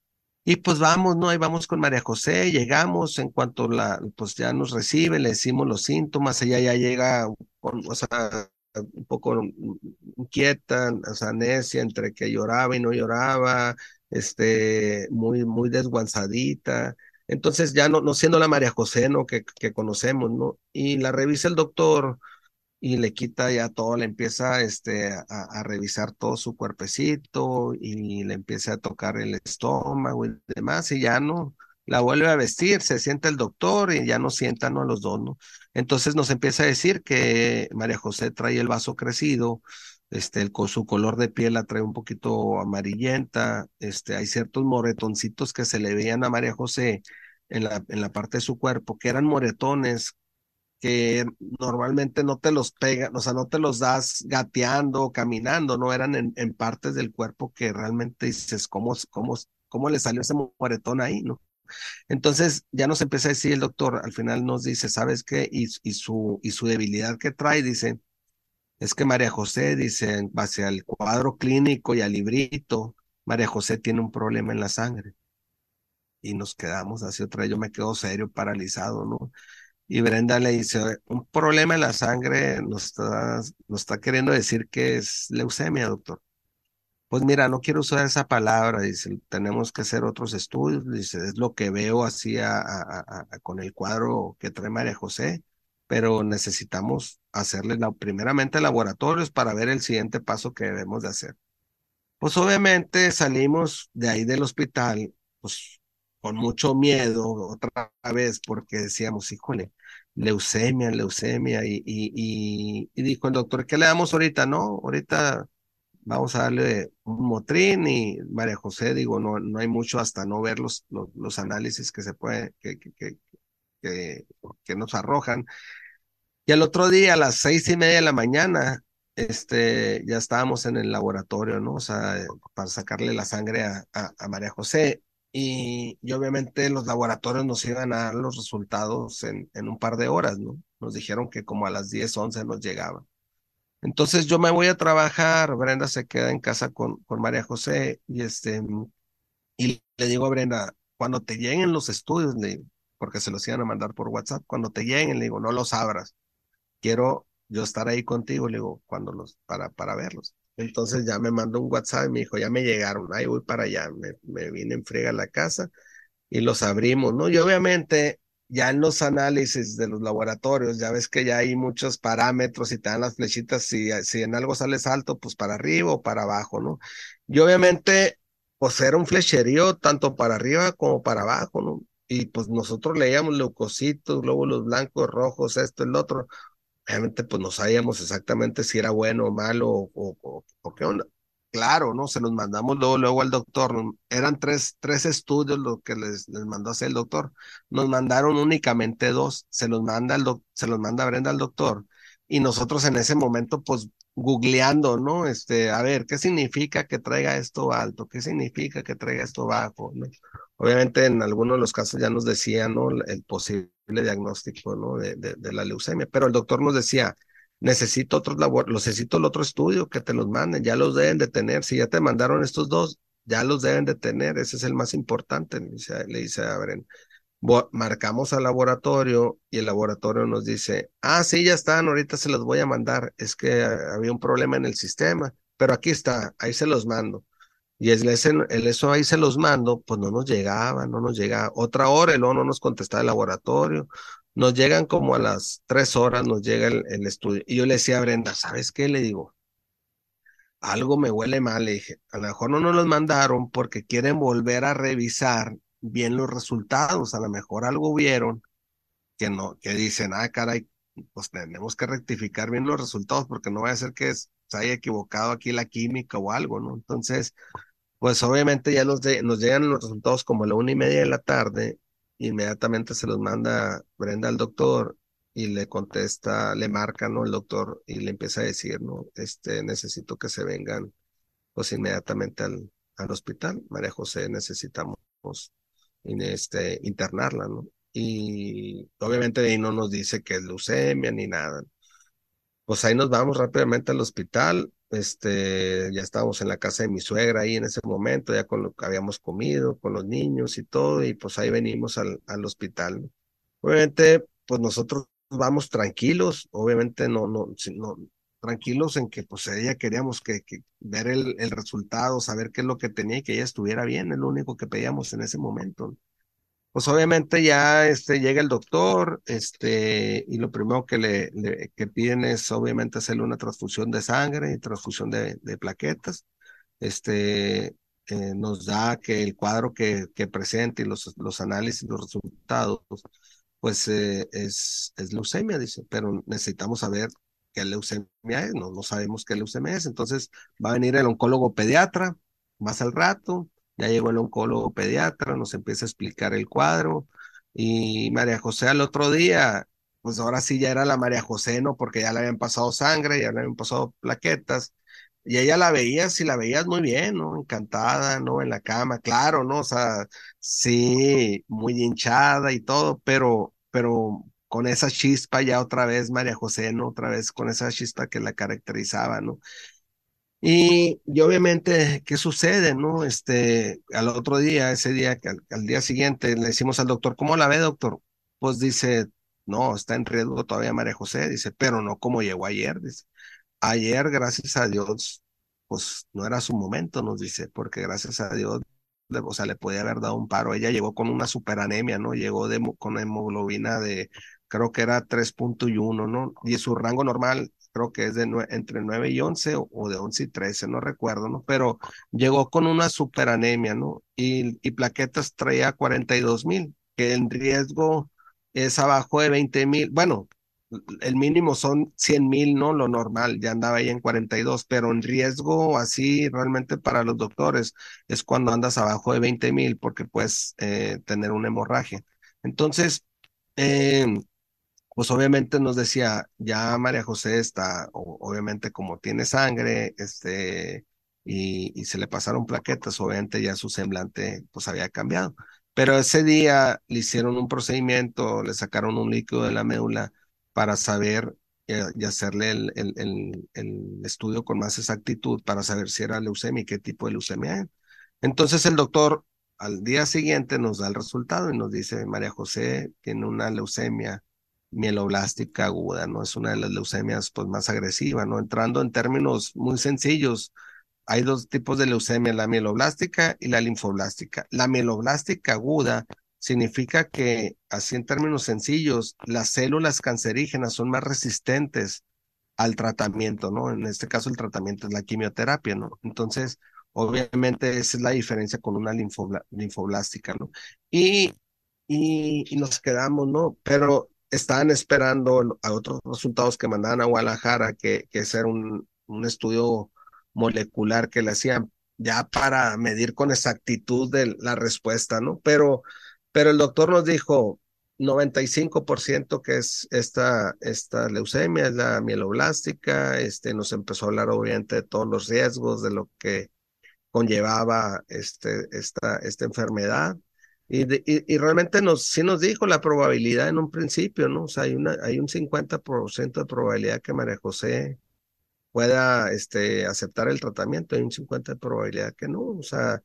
Y pues vamos, ¿no? Ahí vamos con María José, llegamos, en cuanto la, pues ya nos recibe, le decimos los síntomas, ella ya llega, con, o sea, un poco inquieta, o sea, necia, entre que lloraba y no lloraba, este, muy, muy desguanzadita. Entonces ya no, no siendo la María José, ¿no? Que, que conocemos, ¿no? Y la revisa el doctor y le quita ya todo, le empieza este, a, a revisar todo su cuerpecito y le empieza a tocar el estómago y demás, y ya no, la vuelve a vestir, se sienta el doctor y ya no sientan, ¿no? A los dos, ¿no? Entonces nos empieza a decir que María José trae el vaso crecido, este, el, con su color de piel la trae un poquito amarillenta, este, hay ciertos moretoncitos que se le veían a María José en la, en la parte de su cuerpo, que eran moretones que normalmente no te los pegan, o sea, no te los das gateando o caminando, no eran en, en partes del cuerpo que realmente dices, ¿cómo, cómo, cómo le salió ese moretón ahí, no? Entonces ya nos empieza a decir el doctor, al final nos dice, ¿sabes qué? Y, y, su, y su debilidad que trae, dice, es que María José, dice, en base al cuadro clínico y al librito, María José tiene un problema en la sangre. Y nos quedamos así otra vez, yo me quedo serio, paralizado, ¿no? Y Brenda le dice, un problema en la sangre nos está, nos está queriendo decir que es leucemia, doctor. Pues mira, no quiero usar esa palabra, dice, tenemos que hacer otros estudios, dice, es lo que veo así a- a- a- a- con el cuadro que trae María José, pero necesitamos hacerle la, primeramente laboratorios para ver el siguiente paso que debemos de hacer. Pues obviamente salimos de ahí del hospital, pues con mucho miedo otra vez, porque decíamos, híjole, leucemia, leucemia, y, y, y, y dijo el doctor, ¿qué le damos ahorita? No, ahorita vamos a darle un Motrin y María José, digo, no, no hay mucho hasta no ver los, los, los análisis que se puede, que, que, que, que, que nos arrojan. Y al otro día, a las seis y media de la mañana, este, ya estábamos en el laboratorio, ¿no? O sea, eh, para sacarle la sangre a, a, a María José. Y, y obviamente los laboratorios nos iban a dar los resultados en, en un par de horas, ¿no? Nos dijeron que como a las diez once nos llegaban. Entonces yo me voy a trabajar, Brenda se queda en casa con, con María José y este, y le digo a Brenda, cuando te lleguen los estudios, le digo, porque se los iban a mandar por WhatsApp, cuando te lleguen, le digo, no los abras, quiero yo estar ahí contigo, le digo, cuando los, para, para verlos. Entonces ya me mandó un WhatsApp y me dijo, ya me llegaron, ahí voy para allá, me, me vine en friega a la casa y los abrimos, ¿no? Y obviamente ya en los análisis de los laboratorios, ya ves que ya hay muchos parámetros y te dan las flechitas, si, si en algo sales alto, pues para arriba o para abajo, ¿no? Y obviamente, pues era un flecherío tanto para arriba como para abajo, ¿no? Y pues nosotros leíamos leucocitos, glóbulos blancos, rojos, esto, el otro. Obviamente, pues no sabíamos exactamente si era bueno o malo o, o, o, o qué onda. Claro, ¿no? Se los mandamos luego, luego al doctor. ¿No? Eran tres, tres estudios lo que les, les mandó a hacer el doctor. Nos mandaron únicamente dos. Se los manda el doc- se los manda Brenda al doctor. Y nosotros en ese momento, pues, googleando, ¿no? Este, a ver, ¿qué significa que traiga esto alto? ¿Qué significa que traiga esto bajo? ¿No? Obviamente en algunos de los casos ya nos decían, ¿no? El posible diagnóstico, ¿no? De, de, de la leucemia, pero el doctor nos decía, necesito otros labor, los necesito el otro estudio que te los manden, ya los deben de tener, si ya te mandaron estos dos, ya los deben de tener, ese es el más importante, le dice, le dice a Bren. Bo- marcamos al laboratorio y el laboratorio nos dice, ah, sí, ya están, ahorita se los voy a mandar, es que eh, había un problema en el sistema, pero aquí está, ahí se los mando. Y el, ese- el eso ahí se los mando, pues no nos llegaba, no nos llegaba. Otra hora y luego no nos contestaba el laboratorio. Nos llegan como a las tres horas, nos llega el, el estudio. Y yo le decía a Brenda, ¿sabes qué? Le digo, algo me huele mal. Le dije, a lo mejor no nos los mandaron porque quieren volver a revisar bien los resultados. A lo mejor algo vieron que no, que dicen, ah, caray, pues tenemos que rectificar bien los resultados porque no vaya a ser que es- se haya equivocado aquí la química o algo, ¿no? Entonces pues obviamente ya nos, de- nos llegan los resultados como a la una y media de la tarde, inmediatamente se los manda Brenda al doctor y le contesta, le marca, ¿no? El doctor y le empieza a decir, ¿no? Este, necesito que se vengan, pues inmediatamente al, al hospital. María José, necesitamos in- este, internarla, ¿no? Y obviamente de ahí no nos dice que es leucemia ni nada. Pues ahí nos vamos rápidamente al hospital. Este, ya estábamos en la casa de mi suegra ahí en ese momento, ya con lo que habíamos comido, con los niños y todo, y pues ahí venimos al, al hospital. ¿No? Obviamente, pues nosotros vamos tranquilos, obviamente no, no, si- no, tranquilos en que pues ella queríamos que, que ver el, el resultado, saber qué es lo que tenía y que ella estuviera bien, es lo único que pedíamos en ese momento. Pues obviamente ya este, llega el doctor, este, y lo primero que le, le- que piden es obviamente hacerle una transfusión de sangre y transfusión de, de plaquetas. Este, eh, nos da que el cuadro que, que presenta y los, los análisis, los resultados, pues eh, es, es leucemia, dice, pero necesitamos saber qué leucemia es, no, no sabemos qué leucemia es. Entonces va a venir el oncólogo pediatra más al rato, ya llegó el oncólogo pediatra, nos empieza a explicar el cuadro, y María José al otro día, pues ahora sí ya era la María José, ¿no? Porque ya le habían pasado sangre, ya le habían pasado plaquetas, y ella la veías y la veías muy bien, ¿no? Encantada, ¿no? En la cama, claro, ¿no? O sea, sí, muy hinchada y todo, pero, pero con esa chispa ya otra vez María José, ¿no? Otra vez con esa chispa que la caracterizaba, ¿no? Y, y obviamente, ¿qué sucede, no? Este, al otro día, ese día, que al, al día siguiente, le decimos al doctor, ¿cómo la ve, doctor? Pues dice, no, está en riesgo todavía María José, dice, pero no como llegó ayer, dice. Ayer, gracias a Dios, pues no era su momento, nos dice, porque gracias a Dios, le- o sea, le podía haber dado un paro. Ella llegó con una superanemia, ¿no? Llegó de, mo- con hemoglobina de, creo que era tres punto uno, ¿no? Y su rango normal, creo que es de nue- entre nueve y once o, o de once y trece, no recuerdo, ¿no? Pero llegó con una superanemia, ¿no? Y, y plaquetas traía cuarenta y dos mil, que el riesgo es abajo de veinte mil. Bueno, el mínimo son cien mil, ¿no? Lo normal, ya andaba ahí en cuarenta y dos, pero en riesgo así realmente para los doctores es cuando andas abajo de veinte mil porque puedes eh, tener una hemorragia. Entonces, eh, pues obviamente nos decía, ya María José está, o- obviamente como tiene sangre, este, y, y se le pasaron plaquetas, obviamente ya su semblante pues había cambiado. Pero ese día le hicieron un procedimiento, le sacaron un líquido de la médula para saber eh, y hacerle el, el, el, el estudio con más exactitud para saber si era leucemia y qué tipo de leucemia era. Entonces el doctor al día siguiente nos da el resultado y nos dice, María José tiene una leucemia mieloblástica aguda, ¿no? Es una de las leucemias pues más agresivas, ¿no? Entrando en términos muy sencillos, hay dos tipos de leucemia, la mieloblástica y la linfoblástica. La mieloblástica aguda significa que, así en términos sencillos, las células cancerígenas son más resistentes al tratamiento, ¿no? En este caso el tratamiento es la quimioterapia, ¿no? Entonces, obviamente esa es la diferencia con una linfobla- linfoblástica, ¿no? Y, y, y nos quedamos, ¿no? Pero estaban esperando a otros resultados que mandaban a Guadalajara, que, que ese era un, un estudio molecular que le hacían ya para medir con exactitud de la respuesta, ¿no? Pero, pero el doctor nos dijo, noventa y cinco por ciento que es esta, esta leucemia, es la mieloblástica. Este, nos empezó a hablar obviamente de todos los riesgos, de lo que conllevaba este, esta, esta enfermedad. Y, de, y, y, realmente nos, sí nos dijo la probabilidad en un principio, ¿no? O sea, hay, una, hay un cincuenta por ciento de probabilidad que María José pueda este, aceptar el tratamiento, hay un cincuenta por ciento de probabilidad que no. O sea,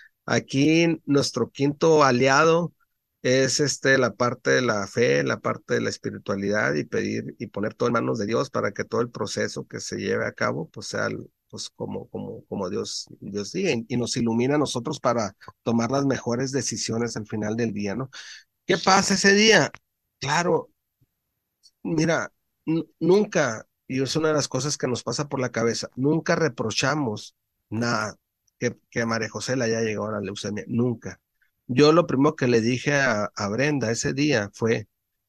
aquí nuestro quinto aliado es este, la parte de la fe, la parte de la espiritualidad, y pedir y poner todo en manos de Dios para que todo el proceso que se lleve a cabo pues sea pues como, como, como Dios, Dios diga, y, y nos ilumina a nosotros para tomar las mejores decisiones al final del día, ¿no? ¿Qué pasa ese día? Claro, mira, n- nunca, y es una de las cosas que nos pasa por la cabeza, nunca reprochamos nada que, que a María José le haya llegado a la leucemia, nunca. Yo lo primero que le dije a, a Brenda ese día fue,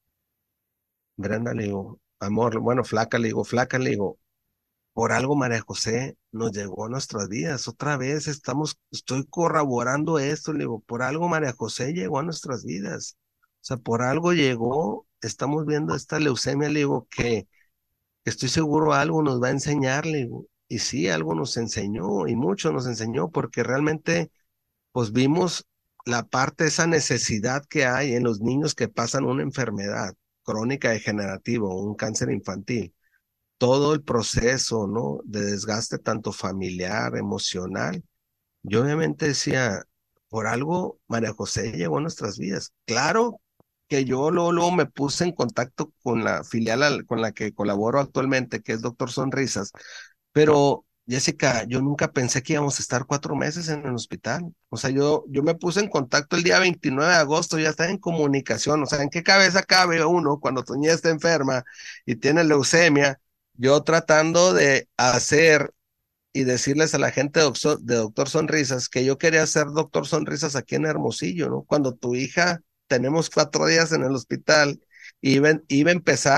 Brenda, le digo, amor, bueno, flaca, le digo, flaca, le digo, por algo María José nos llegó a nuestras vidas, otra vez estamos, estoy corroborando esto, le digo, por algo María José llegó a nuestras vidas, o sea, por algo llegó, estamos viendo esta leucemia, le digo, que estoy seguro algo nos va a enseñar, le digo. Y sí, algo nos enseñó y mucho nos enseñó porque realmente pues vimos la parte, esa necesidad que hay en los niños que pasan una enfermedad crónica degenerativa o un cáncer infantil. Todo el proceso, ¿no? De desgaste tanto familiar, emocional. Yo obviamente decía, por algo María José llegó a nuestras vidas. Claro que yo luego, luego me puse en contacto con la filial al- con la que colaboro actualmente, que es Doctor Sonrisas, pero Jessica, yo nunca pensé que íbamos a estar cuatro meses en el hospital. O sea, yo, yo me puse en contacto el día veintinueve de agosto, ya está en comunicación. O sea, ¿en qué cabeza cabe uno cuando tu niña está enferma y tiene leucemia? Yo tratando de hacer y decirles a la gente de Doctor, de Doctor Sonrisas que yo quería ser Doctor Sonrisas aquí en Hermosillo, ¿no? Cuando tu hija, tenemos cuatro días en el hospital, iba, iba a empezar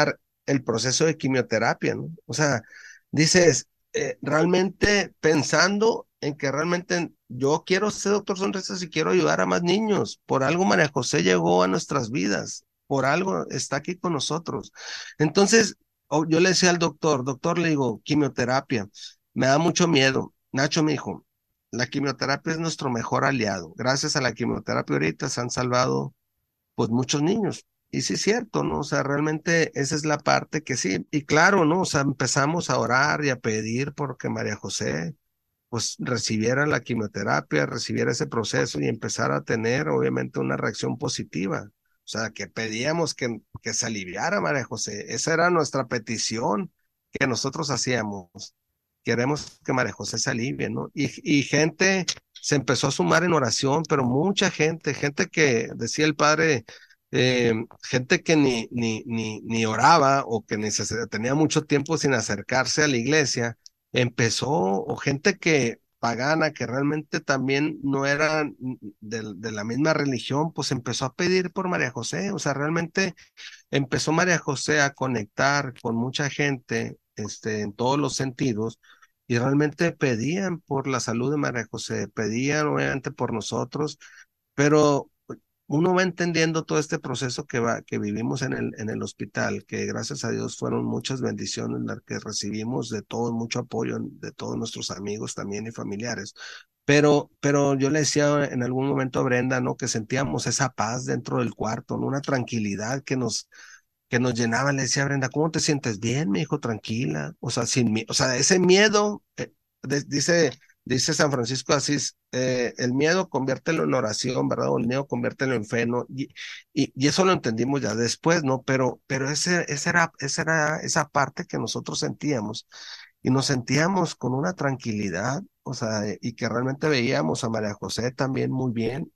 el proceso de quimioterapia, ¿no? O sea, dices, eh, realmente pensando en que realmente yo quiero ser doctor Sonrisas y quiero ayudar a más niños. Por algo María José llegó a nuestras vidas, por algo está aquí con nosotros. Entonces, oh, yo le decía al doctor, doctor, le digo, quimioterapia, me da mucho miedo. Nacho me dijo, la quimioterapia es nuestro mejor aliado. Gracias a la quimioterapia ahorita se han salvado pues muchos niños. Y sí es cierto, ¿no? O sea, realmente esa es la parte que sí. Y claro, ¿no? O sea, empezamos a orar y a pedir porque María José pues recibiera la quimioterapia, recibiera ese proceso y empezara a tener obviamente una reacción positiva. O sea, que pedíamos que, que se aliviara María José. Esa era nuestra petición que nosotros hacíamos. Queremos que María José se alivie, ¿no? Y, y gente se empezó a sumar en oración, pero mucha gente, gente que decía el padre, eh, gente que ni, ni, ni, ni oraba o que ni se, tenía mucho tiempo sin acercarse a la iglesia, empezó, o gente que pagana, que realmente también no era de, de la misma religión, pues empezó a pedir por María José. O sea, realmente empezó María José a conectar con mucha gente, este, en todos los sentidos, y realmente pedían por la salud de María José, pedían obviamente por nosotros, pero uno va entendiendo todo este proceso que va, que vivimos en el, en el hospital, que gracias a Dios fueron muchas bendiciones las que recibimos de todo, mucho apoyo de todos nuestros amigos también y familiares. Pero, pero yo le decía en algún momento a Brenda, ¿no? Que sentíamos esa paz dentro del cuarto, ¿no? Una tranquilidad que nos, que nos llenaba. Le decía a Brenda, ¿cómo te sientes? Bien, me dijo, tranquila. O sea, sin mí, o sea, ese miedo, eh, de- dice, dice San Francisco de Asís, eh, el miedo conviértelo en oración, ¿verdad? O el miedo conviértelo en fe, ¿no? Y, y, y eso lo entendimos ya después, ¿no? Pero, pero ese, ese era, esa era esa parte que nosotros sentíamos y nos sentíamos con una tranquilidad, o sea, y que realmente veíamos a María José también muy bien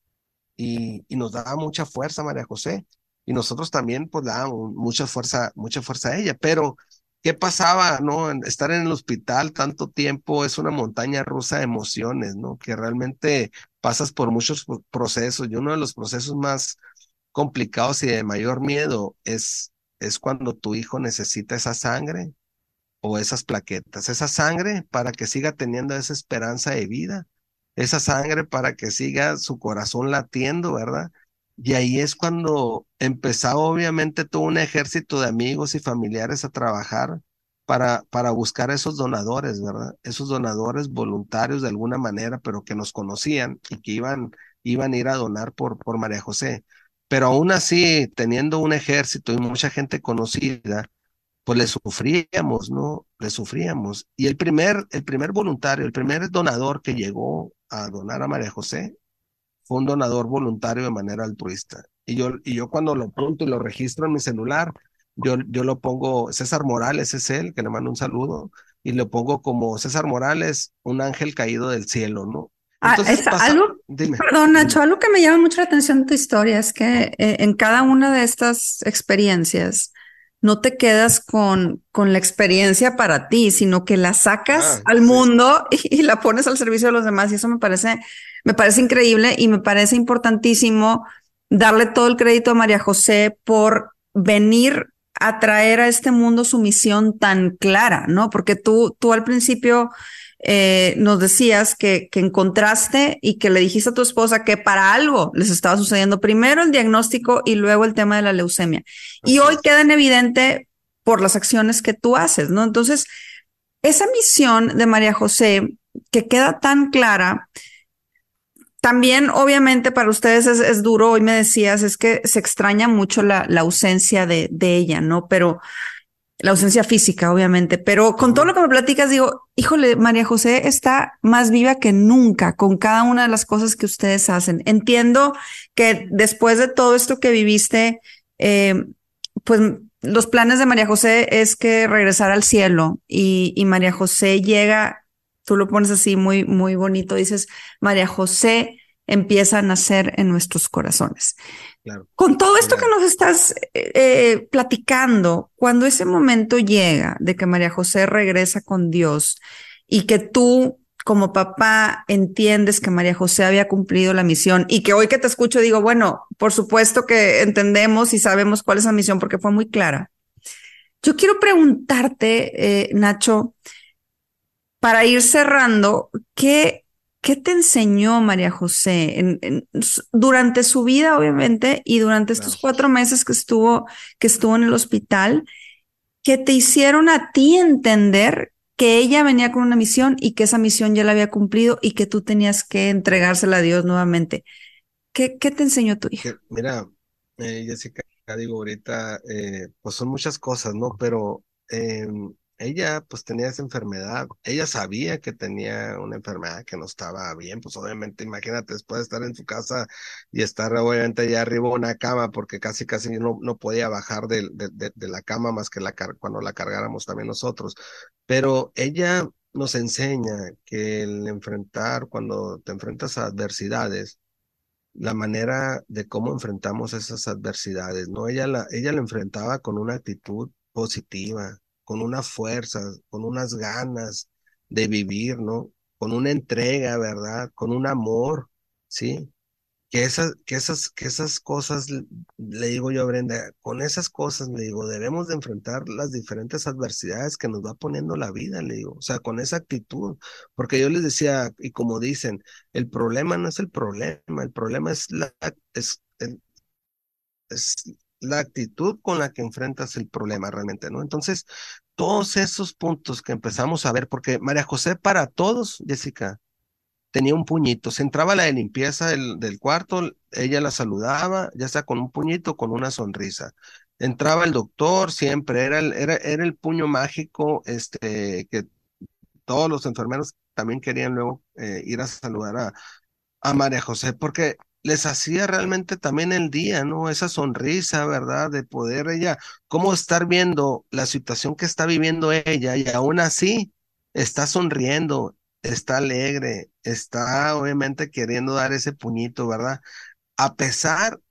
y, y nos daba mucha fuerza María José y nosotros también pues dábamos mucha fuerza, mucha fuerza a ella, pero ¿qué pasaba, no? En- Estar en el hospital tanto tiempo es una montaña rusa de emociones, ¿no? Que realmente pasas por muchos pro- procesos y uno de los procesos más complicados y de mayor miedo es, es cuando tu hijo necesita esa sangre o esas plaquetas, esa sangre para que siga teniendo esa esperanza de vida, esa sangre para que siga su corazón latiendo, ¿verdad? Y ahí es cuando empezaba obviamente todo un ejército de amigos y familiares a trabajar para, para buscar esos donadores, ¿verdad? Esos donadores voluntarios de alguna manera, pero que nos conocían y que iban, iban a ir a donar por, por María José. Pero aún así, teniendo un ejército y mucha gente conocida, pues le sufríamos, ¿no? Le sufríamos. Y el primer, el primer voluntario, el primer donador que llegó a donar a María José fue un donador voluntario de manera altruista. Y yo, y yo cuando lo apunto y lo registro en mi celular, yo, yo lo pongo, César Morales es él, que le mando un saludo, y lo pongo como César Morales, un ángel caído del cielo, ¿no? Ah, Entonces es pasa, algo, dime, perdón, Nacho, dime. algo que me llama mucho la atención de tu historia es que eh, en cada una de estas experiencias no te quedas con, con la experiencia para ti, sino que la sacas Ah, al sí, mundo y, y la pones al servicio de los demás. Y eso me parece, me parece increíble y me parece importantísimo darle todo el crédito a María José por venir a traer a este mundo su misión tan clara, ¿no? Porque tú, tú al principio eh, nos decías que, que encontraste y que le dijiste a tu esposa que para algo les estaba sucediendo primero el diagnóstico y luego el tema de la leucemia. Y así hoy es. queda en evidente por las acciones que tú haces, ¿no? Entonces, esa misión de María José que queda tan clara, también obviamente para ustedes es, es duro, hoy me decías, es que se extraña mucho la, la ausencia de, de ella, ¿no? Pero la ausencia física, obviamente, pero con todo Ujú. lo que me platicas, digo, híjole, María José está más viva que nunca con cada una de las cosas que ustedes hacen. Entiendo que después de todo esto que viviste, eh, pues los planes de María José es que regresara al cielo y, y María José llega, tú lo pones así muy, muy bonito, dices, María José empieza a nacer en nuestros corazones. Claro, Con todo esto que gloria. nos estás eh, eh, platicando, cuando ese momento llega de que María José regresa con Dios y que tú como papá entiendes que María José había cumplido la misión y que hoy que te escucho digo, bueno, por supuesto que entendemos y sabemos cuál es la misión porque fue muy clara. Yo quiero preguntarte, eh, Nacho, para ir cerrando, ¿qué, qué te enseñó María José en- en su- durante su vida, obviamente, y durante estos Claro. cuatro meses que estuvo, que estuvo en el hospital, que te hicieron a ti entender que ella venía con una misión y que esa misión ya la había cumplido y que tú tenías que entregársela a Dios nuevamente? ¿Qué, qué te enseñó tu Que, hija? mira, eh, Jessica, digo ahorita, eh, pues son muchas cosas, ¿no? Pero em, ella pues tenía esa enfermedad, ella sabía que tenía una enfermedad que no estaba bien, pues obviamente imagínate después de estar en su casa y estar obviamente allá arriba de una cama, porque casi casi no, no podía bajar del- de, de, de la cama más que la car- cuando la cargáramos también nosotros. Pero ella nos enseña que el enfrentar, cuando te enfrentas a adversidades, la manera de cómo enfrentamos esas adversidades, ¿no? Ella la, ella la enfrentaba con una actitud positiva, con una fuerza, con unas ganas de vivir, ¿no? Con una entrega, ¿verdad? Con un amor, ¿sí? Que esas, que esas, que esas cosas, le le digo yo a Brenda, con esas cosas, le digo, debemos de enfrentar las diferentes adversidades que nos va poniendo la vida, le digo, o sea, con esa actitud, porque yo les decía, y como dicen, el problema no es el problema, el problema es la, es, el- es la actitud con la que enfrentas el problema realmente, ¿no? Entonces, todos esos puntos que empezamos a ver, porque María José para todos, Jessica, tenía un puñito. Se entraba a la de limpieza del, del cuarto, ella la saludaba, ya sea con un puñito o con una sonrisa. Entraba el doctor, siempre era el, era, era el puño mágico, este, que todos los enfermeros también querían luego eh, ir a saludar a, a María José, porque les hacía realmente también el día, ¿no? Esa sonrisa, ¿verdad? De poder ella, cómo estar viendo la situación que está viviendo ella y aún así está sonriendo, está alegre, está obviamente queriendo dar ese puñito, ¿verdad? A pesar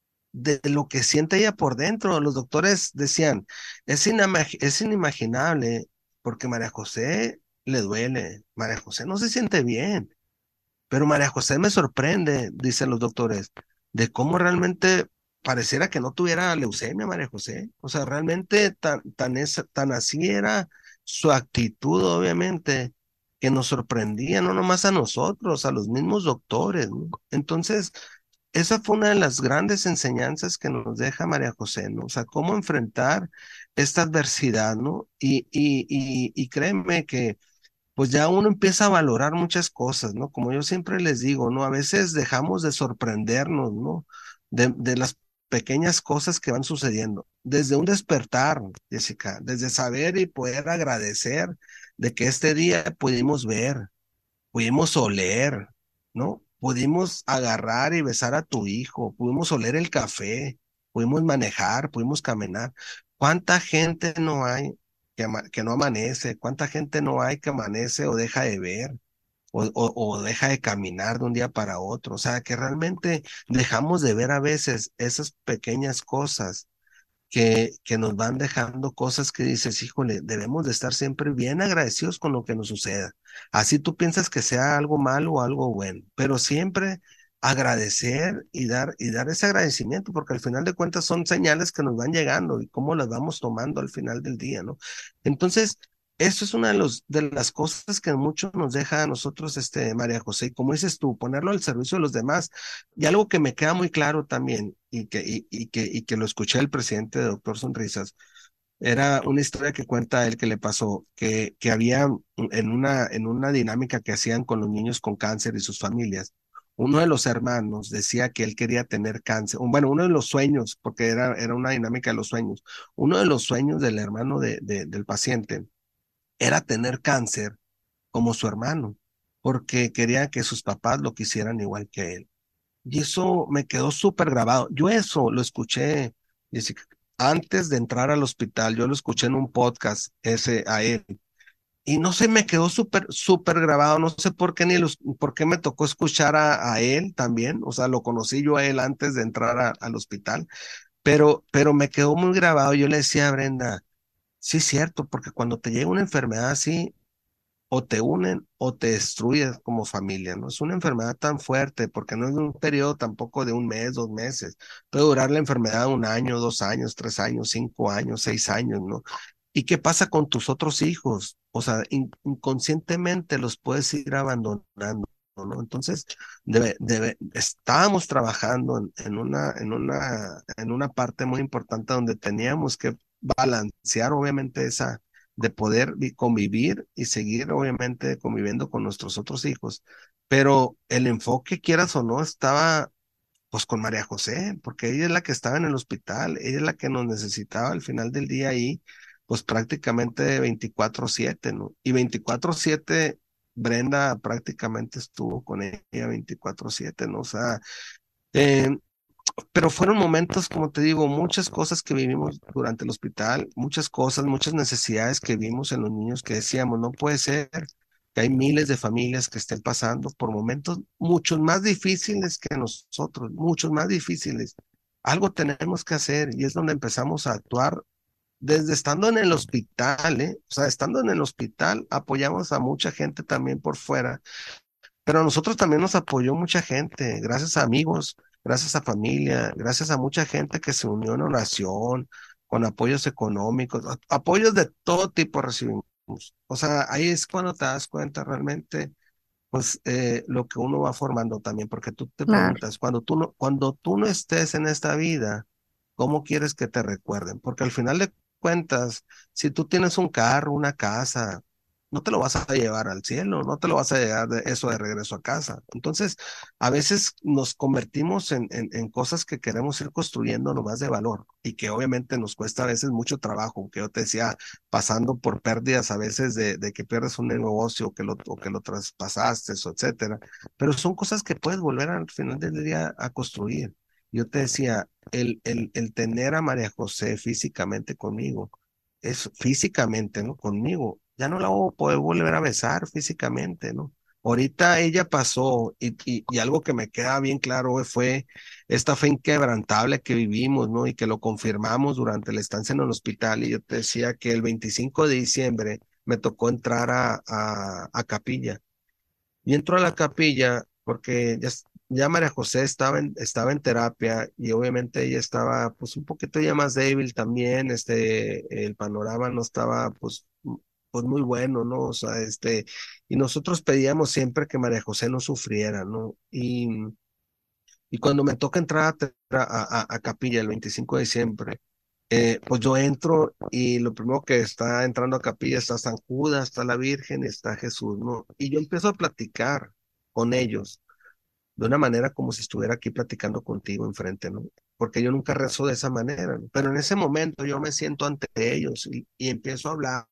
de lo que siente ella por dentro, los doctores decían, es, inama- es inimaginable porque María José le duele, María José no se siente bien. Pero María José me sorprende, dicen los doctores, de cómo realmente pareciera que no tuviera leucemia, María José. O sea, realmente tan, tan, es, tan así era su actitud, obviamente, que nos sorprendía, no nomás a nosotros, a los mismos doctores, ¿no? Entonces, esa fue una de las grandes enseñanzas que nos deja María José, ¿no? O sea, cómo enfrentar esta adversidad, ¿no? Y, y, y, y créeme que pues ya uno empieza a valorar muchas cosas, ¿no? Como yo siempre les digo, ¿no? A veces dejamos de sorprendernos, ¿no? De, de las pequeñas cosas que van sucediendo. Desde un despertar, Jessica, desde saber y poder agradecer de que este día pudimos ver, pudimos oler, ¿no? Pudimos agarrar y besar a tu hijo, pudimos oler el café, pudimos manejar, pudimos caminar. ¿Cuánta gente no hay que, ama- que no amanece? ¿Cuánta gente no hay que amanece o deja de ver? O, o, o deja de caminar de un día para otro. O sea, que realmente dejamos de ver a veces esas pequeñas cosas que, que nos van dejando cosas que dices, híjole, debemos de estar siempre bien agradecidos con lo que nos suceda. Así tú piensas que sea algo malo o algo bueno, pero siempre agradecer y dar, y dar ese agradecimiento, porque al final de cuentas son señales que nos van llegando y cómo las vamos tomando al final del día, ¿no? Entonces, eso es una de, los, de las cosas que mucho nos deja a nosotros, este, María José, y como dices tú, ponerlo al servicio de los demás. Y algo que me queda muy claro también, y que, y, y que, y que lo escuché del presidente de Doctor Sonrisas, era una historia que cuenta él que le pasó, que, que había en una, en una dinámica que hacían con los niños con cáncer y sus familias. Uno de los hermanos decía que él quería tener cáncer, o bueno, uno de los sueños, porque era, era una dinámica de los sueños, uno de los sueños del hermano de, de- del paciente era tener cáncer como su hermano, porque quería que sus papás lo quisieran igual que él. Y eso me quedó súper grabado. Yo eso lo escuché, Jessica, antes de entrar al hospital, yo lo escuché en un podcast ese a él. Y no sé, me quedó súper, súper grabado. No sé por qué ni los, por qué me tocó escuchar a, a él también. O sea, lo conocí yo a él antes de entrar a- al hospital, pero, pero me quedó muy grabado. Yo le decía a Brenda, sí, cierto, porque cuando te llega una enfermedad así, o te unen o te destruyen como familia, ¿no? Es una enfermedad tan fuerte porque no es de un periodo tampoco de un mes, dos meses. Puede durar la enfermedad un año, dos años, tres años, cinco años, seis años, ¿no? ¿Y qué pasa con tus otros hijos? O sea, in- inconscientemente los puedes ir abandonando, ¿no? Entonces, debe, debe, estábamos trabajando en, en una, en una, en una parte muy importante donde teníamos que balancear, obviamente, esa de poder vi- convivir y seguir, obviamente, conviviendo con nuestros otros hijos. Pero el enfoque, quieras o no, estaba pues con María José, porque ella es la que estaba en el hospital, ella es la que nos necesitaba al final del día ahí, pues prácticamente veinticuatro siete, ¿no? Y veinticuatro siete, Brenda prácticamente estuvo con ella veinticuatro siete, ¿no? O sea, eh, pero fueron momentos, como te digo, muchas cosas que vivimos durante el hospital, muchas cosas, muchas necesidades que vimos en los niños que decíamos, no puede ser que hay miles de familias que estén pasando por momentos muchos más difíciles que nosotros, muchos más difíciles. Algo tenemos que hacer y es donde empezamos a actuar desde estando en el hospital, ¿eh? O sea, estando en el hospital apoyamos a mucha gente también por fuera, pero a nosotros también nos apoyó mucha gente, gracias a amigos, gracias a familia, gracias a mucha gente que se unió en oración, con apoyos económicos, a- apoyos de todo tipo recibimos. O sea, ahí es cuando te das cuenta realmente, pues, eh, lo que uno va formando también, porque tú te Claro, preguntas, cuando tú no, cuando tú no estés en esta vida, ¿cómo quieres que te recuerden? Porque al final de cuentas, si tú tienes un carro, una casa, no te lo vas a llevar al cielo, no te lo vas a llevar de eso de regreso a casa. Entonces, a veces nos convertimos en, en, en cosas que queremos ir construyendo nomás de valor y que obviamente nos cuesta a veces mucho trabajo, que yo te decía, pasando por pérdidas a veces de, de que pierdes un negocio que lo, o que lo traspasaste, o etcétera. Pero son cosas que puedes volver al final del día a construir. Yo te decía, el, el, el tener a María José físicamente conmigo, es físicamente, ¿no? Conmigo, ya no la voy a poder volver a besar físicamente, ¿no? Ahorita ella pasó y, y, y algo que me queda bien claro fue esta fe inquebrantable que vivimos, ¿no? Y que lo confirmamos durante la estancia en el hospital. Y yo te decía que el veinticinco de diciembre me tocó entrar a, a, a capilla. Y entro a la capilla porque ya, es- ya María José estaba en, estaba en terapia y obviamente ella estaba pues un poquito ya más débil también, este, el panorama no estaba pues, m- pues muy bueno, ¿no? O sea, este, y nosotros pedíamos siempre que María José no sufriera, ¿no? Y, y cuando me toca entrar a, te- a, a- a capilla el veinticinco de diciembre, eh, pues yo entro y lo primero que está entrando a capilla está San Judas, está la Virgen, está Jesús, ¿no? Y yo empiezo a platicar con ellos de una manera como si estuviera aquí platicando contigo enfrente, ¿no? Porque yo nunca rezo de esa manera, ¿no? Pero en ese momento yo me siento ante ellos y, y empiezo a hablar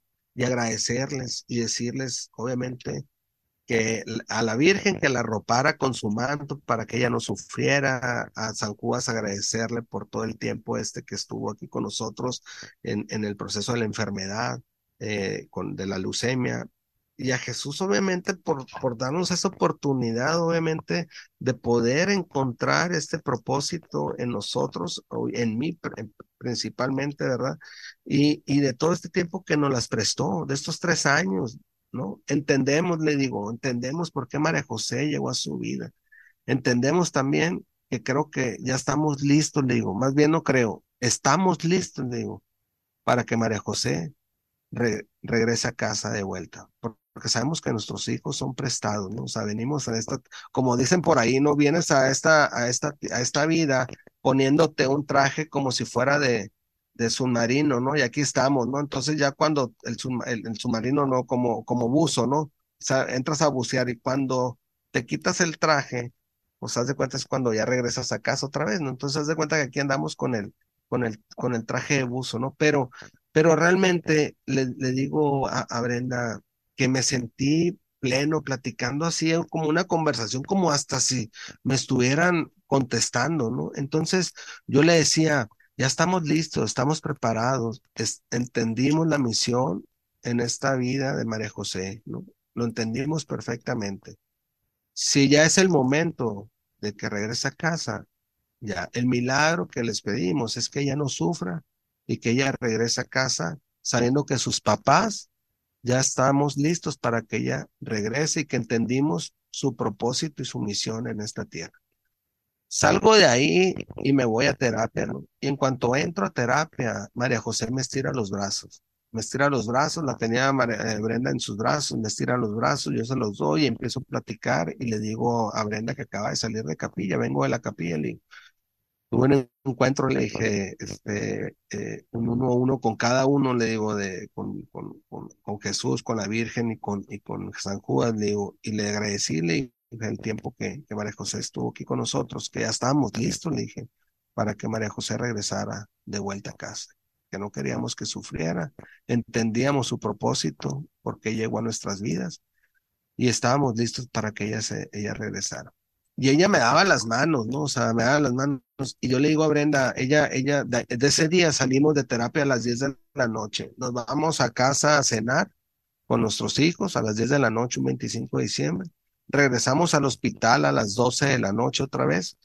y agradecerles y decirles, obviamente, que a la Virgen que la arropara con su manto para que ella no sufriera, a San Judas agradecerle por todo el tiempo este que estuvo aquí con nosotros en, en el proceso de la enfermedad, eh, con, de la leucemia, y a Jesús obviamente por, por darnos esa oportunidad obviamente de poder encontrar este propósito en nosotros, o en mí pr- principalmente, ¿verdad? Y, y de todo este tiempo que nos las prestó, de estos tres años, ¿no? Entendemos, le digo, entendemos por qué María José llegó a su vida. Entendemos también que creo que ya estamos listos, le digo, más bien no creo, estamos listos, le digo, para que María José re- regrese a casa de vuelta. por- Porque sabemos que nuestros hijos son prestados, ¿no? O sea, venimos a esta, como dicen por ahí, no vienes a esta, a esta, a esta vida poniéndote un traje como si fuera de, de submarino, ¿no? Y aquí estamos, ¿no? Entonces ya cuando el, subma- el, el submarino, ¿no? Como, como buzo, ¿no? O sea, entras a bucear y cuando te quitas el traje, pues haz de cuenta es cuando ya regresas a casa otra vez, ¿no? Entonces haz de cuenta que aquí andamos con el, con el, con el traje de buzo, ¿no? Pero pero realmente le, le digo a, a Brenda que me sentí pleno platicando así eh, como una conversación, como hasta si me estuvieran contestando, ¿no? Entonces yo le decía, ya estamos listos, estamos preparados, es- entendimos la misión en esta vida de María José, ¿no? Lo entendimos perfectamente. Si ya es el momento de que regrese a casa, ya, el milagro que les pedimos es que ella no sufra y que ella regrese a casa sabiendo que sus papás ya estamos listos para que ella regrese y que entendimos su propósito y su misión en esta tierra. Salgo de ahí y me voy a terapia, ¿no? Y en cuanto entro a terapia, María José me estira los brazos. Me estira los brazos, la tenía María- eh, Brenda en sus brazos, me estira los brazos, yo se los doy y empiezo a platicar y le digo a Brenda que acaba de salir de capilla, vengo de la capilla, le digo, tuve un encuentro, le dije, este, eh, un uno a uno con cada uno, le digo, de, con, con, con, con Jesús, con la Virgen y con, y con San Judas, le digo, y le agradecí, le dije, el tiempo que, que María José estuvo aquí con nosotros, que ya estábamos listos, le dije, para que María José regresara de vuelta a casa, que no queríamos que sufriera, entendíamos su propósito, porque llegó a nuestras vidas, y estábamos listos para que ella, se, ella regresara. Y ella me daba las manos, ¿no? O sea, me daba las manos. Y yo le digo a Brenda, ella, ella, de, de ese día salimos de terapia a las diez de la noche. Nos vamos a casa a cenar con nuestros hijos a las diez de la noche, un veinticinco de diciembre. Regresamos al hospital a las doce de la noche otra vez.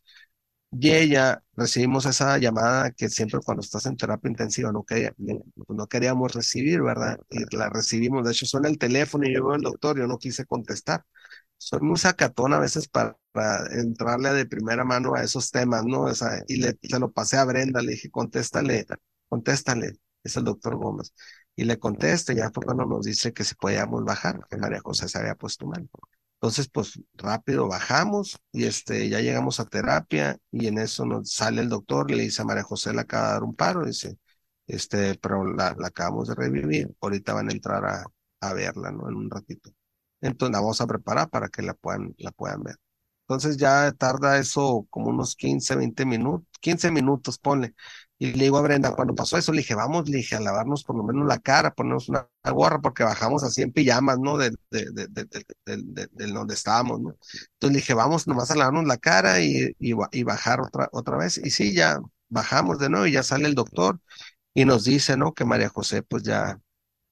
Y ella, recibimos esa llamada que siempre cuando estás en terapia intensiva no, quería, no queríamos recibir, ¿verdad? Y la recibimos, de hecho suena el teléfono y yo veo al doctor, yo no quise contestar. Soy muy sacatón a veces para, para entrarle de primera mano a esos temas, ¿no? O sea, y le, se lo pasé a Brenda, le dije, contéstale, contéstale, es el doctor Gómez. Y le contesta, ya fue cuando nos dice que si podíamos bajar, que María José se había puesto mal. Entonces, pues rápido bajamos y este, ya llegamos a terapia y en eso nos sale el doctor, le dice a María José, le acaba de dar un paro, dice, este, pero la, la acabamos de revivir, ahorita van a entrar a, a verla, ¿no? En un ratito. Entonces la vamos a preparar para que la puedan, la puedan ver. Entonces ya tarda eso como unos quince veinte minutos, quince minutos, ponle. Y le digo a Brenda, cuando pasó eso, le dije, vamos, le dije, a lavarnos por lo menos la cara, ponernos una, una gorra, porque bajamos así en pijamas, ¿no? De, de, de, de, de, de, de- de donde estábamos, ¿no? Entonces le dije, vamos nomás a lavarnos la cara y, y, ba- y bajar otra, otra vez. Y sí, ya bajamos de nuevo y ya sale el doctor y nos dice, ¿no? Que María José, pues ya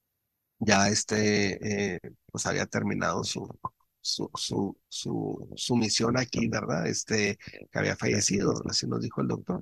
ya este, eh, pues había terminado su, su, su, su, su misión aquí, ¿verdad? Este, que había fallecido, así nos dijo el doctor.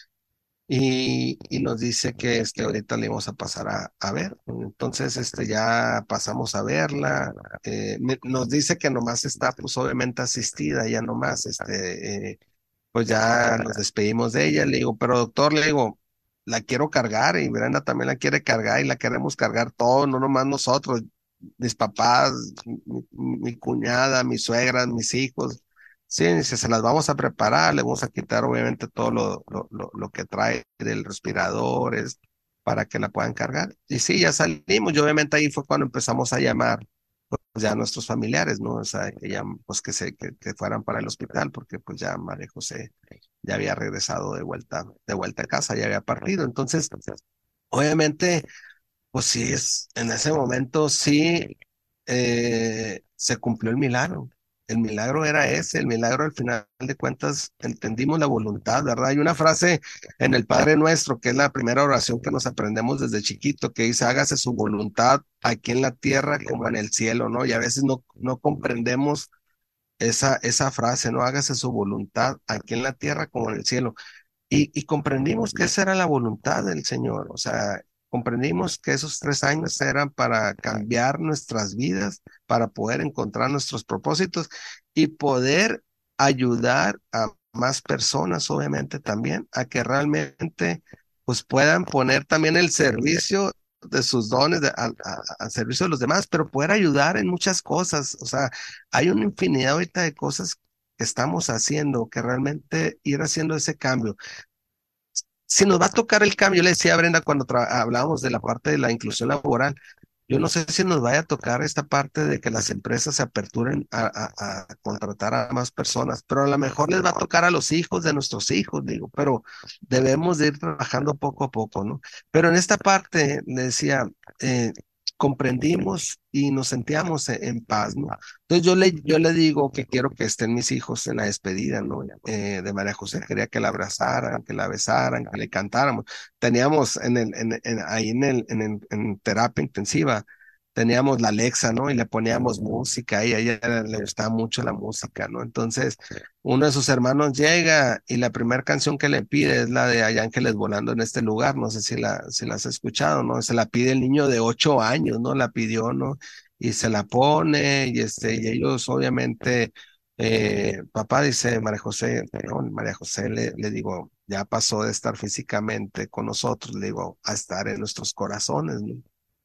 Y, y nos dice que este, ahorita le íbamos a pasar a, a ver. Entonces, este, ya pasamos a verla. Eh, me- nos dice que nomás está, pues obviamente asistida, ya nomás, este, eh, pues ya nos despedimos de ella. Le digo, pero doctor, le digo, la quiero cargar y Brenda también la quiere cargar y la queremos cargar todos, no nomás nosotros, mis papás, mi, mi cuñada, mis suegras, mis hijos. Sí, dice, se las vamos a preparar, le vamos a quitar obviamente todo lo, lo, lo, lo que trae del respirador, es para que la puedan cargar. Y sí, ya salimos, y obviamente ahí fue cuando empezamos a llamar pues, ya a nuestros familiares, ¿no? O sea, que ya, pues que se, que, que fueran para el hospital, porque pues ya María José ya había regresado de vuelta, de vuelta a casa, ya había partido. Entonces, obviamente, pues sí, es, en ese momento sí eh, se cumplió el milagro. El milagro era ese, el milagro al final de cuentas entendimos la voluntad, ¿verdad? Hay una frase en el Padre Nuestro, que es la primera oración que nos aprendemos desde chiquito, que dice, hágase su voluntad aquí en la tierra como en el cielo, ¿no? Y a veces no, no comprendemos esa, esa frase, ¿no? Hágase su voluntad aquí en la tierra como en el cielo. Y, y comprendimos que esa era la voluntad del Señor, o sea, comprendimos que esos tres años eran para cambiar nuestras vidas, para poder encontrar nuestros propósitos y poder ayudar a más personas, obviamente también, a que realmente pues puedan poner también el servicio de sus dones de- al a- al servicio de los demás, pero poder ayudar en muchas cosas, o sea, hay una infinidad ahorita de cosas que estamos haciendo, que realmente ir haciendo ese cambio si nos va a tocar el cambio, yo le decía a Brenda cuando tra- hablábamos de la parte de la inclusión laboral, yo no sé si nos vaya a tocar esta parte de que las empresas se aperturen a, a- a contratar a más personas, pero a lo mejor les va a tocar a los hijos de nuestros hijos, digo, pero debemos de ir trabajando poco a poco, ¿no? Pero en esta parte, le decía, eh, comprendimos y nos sentíamos en, en paz, ¿no? Entonces yo le, yo le digo que quiero que estén mis hijos en la despedida, ¿no? Eh, de María José, quería que la abrazaran, que la besaran, que le cantáramos. Teníamos en el, en, en- ahí en el, en, el- en terapia intensiva, teníamos la Alexa, ¿no? Y le poníamos música y a ella le gustaba mucho la música, ¿no? Entonces, uno de sus hermanos llega y la primera canción que le pide es la de Hay ángeles volando en este lugar, no sé si la, si la has escuchado, ¿no? Se la pide el niño de ocho años, ¿no? La pidió, ¿no? Y se la pone y, este, y ellos obviamente, eh, papá dice, María José, no, María José le, le digo, ya pasó de estar físicamente con nosotros, le digo, a estar en nuestros corazones, ¿no?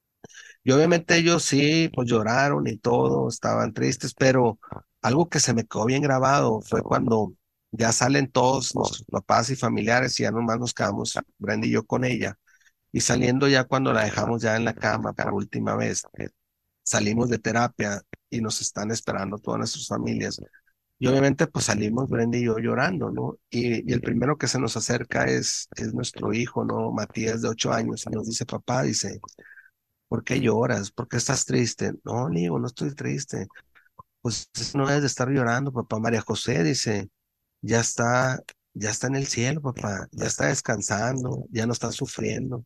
Y obviamente ellos sí, pues lloraron y todo, estaban tristes, pero algo que se me quedó bien grabado fue cuando ya salen todos nuestros papás y familiares y ya nomás nos quedamos, Brenda y yo con ella. Y saliendo ya cuando la dejamos ya en la cama por última vez, eh, salimos de terapia y nos están esperando todas nuestras familias. Y obviamente pues salimos Brenda y yo llorando, ¿no? Y, y el primero que se nos acerca es, es nuestro hijo, ¿no? Matías de ocho años y nos dice, papá, dice, ¿por qué lloras? ¿Por qué estás triste? No, Nico, no estoy triste. Pues no debes de estar llorando, papá. María José dice, ya está, ya está en el cielo, papá, ya está descansando, ya no está sufriendo.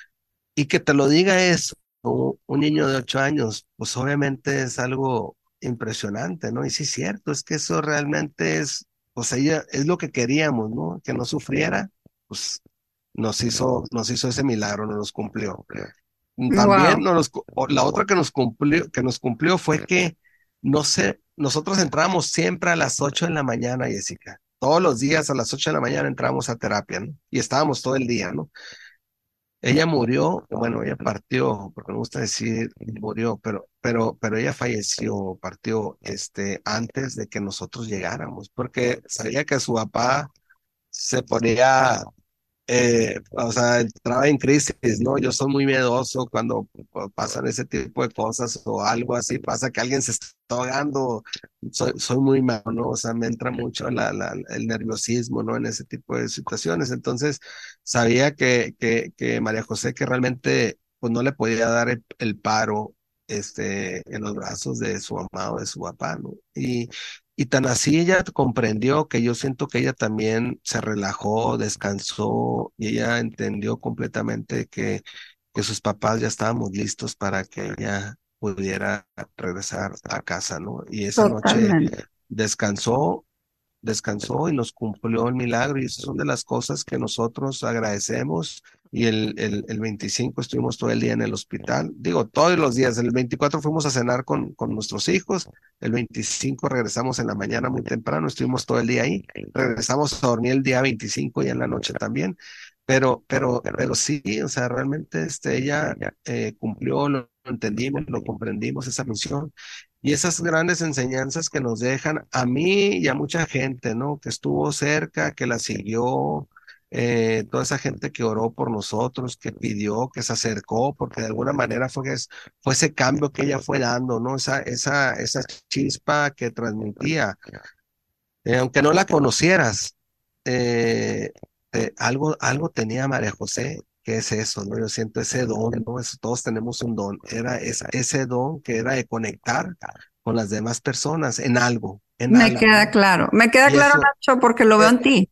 Y que te lo diga eso, un, un niño de ocho años, pues obviamente es algo impresionante, ¿no? Y sí es cierto, es que eso realmente es, pues ella, es lo que queríamos, ¿no? Que no sufriera, pues nos hizo, nos hizo ese milagro, nos los cumplió. También Wow. nos, o la otra que nos cumplió, que nos cumplió fue que, no sé, nosotros entramos siempre a las ocho de la mañana, Jessica. Todos los días a las ocho de la mañana entramos a terapia, ¿no? Y estábamos todo el día, ¿no? Ella murió, bueno, ella partió, porque me gusta decir murió, pero, pero, pero ella falleció, partió, este, antes de que nosotros llegáramos, porque sabía que su papá se ponía eh, o sea, entraba en crisis, ¿no? Yo soy muy miedoso cuando pasan ese tipo de cosas o algo así, pasa que alguien se está ahogando, soy, soy muy malo, ¿no? O sea, me entra mucho la, la, el nerviosismo, ¿no? En ese tipo de situaciones. Entonces, sabía que, que, que María José, que realmente, pues no le podía dar el, el paro, este, en los brazos de su mamá o de su papá, ¿no? Y, y tan así ella comprendió que yo siento que ella también se relajó, descansó y ella entendió completamente que, que sus papás ya estábamos listos para que ella pudiera regresar a casa, ¿no? Y esa noche Totalmente. descansó, descansó y nos cumplió el milagro y esas son de las cosas que nosotros agradecemos y el, el, el veinticinco estuvimos todo el día en el hospital, digo, todos los días, el veinticuatro fuimos a cenar con, con nuestros hijos, el veinticinco regresamos en la mañana muy temprano, estuvimos todo el día ahí, regresamos a dormir el día veinticinco y en la noche también, pero, pero, pero sí, o sea, realmente este, ella eh, cumplió, lo entendimos, lo comprendimos, esa misión y esas grandes enseñanzas que nos dejan a mí y a mucha gente, ¿no? Que estuvo cerca, que la siguió, eh, toda esa gente que oró por nosotros, que pidió, que se acercó, porque de alguna manera fue, es- fue ese cambio que ella fue dando, ¿no? Esa, esa, esa chispa que transmitía. Eh, aunque no la conocieras, eh, eh, algo, algo tenía María José, que es eso, ¿no? Yo siento ese don, ¿no? Eso, todos tenemos un don, era esa, ese don que era de conectar con las demás personas en algo, en Me algo, queda ¿no? claro. Me queda Y claro, eso, Nacho, porque lo veo eh, en ti.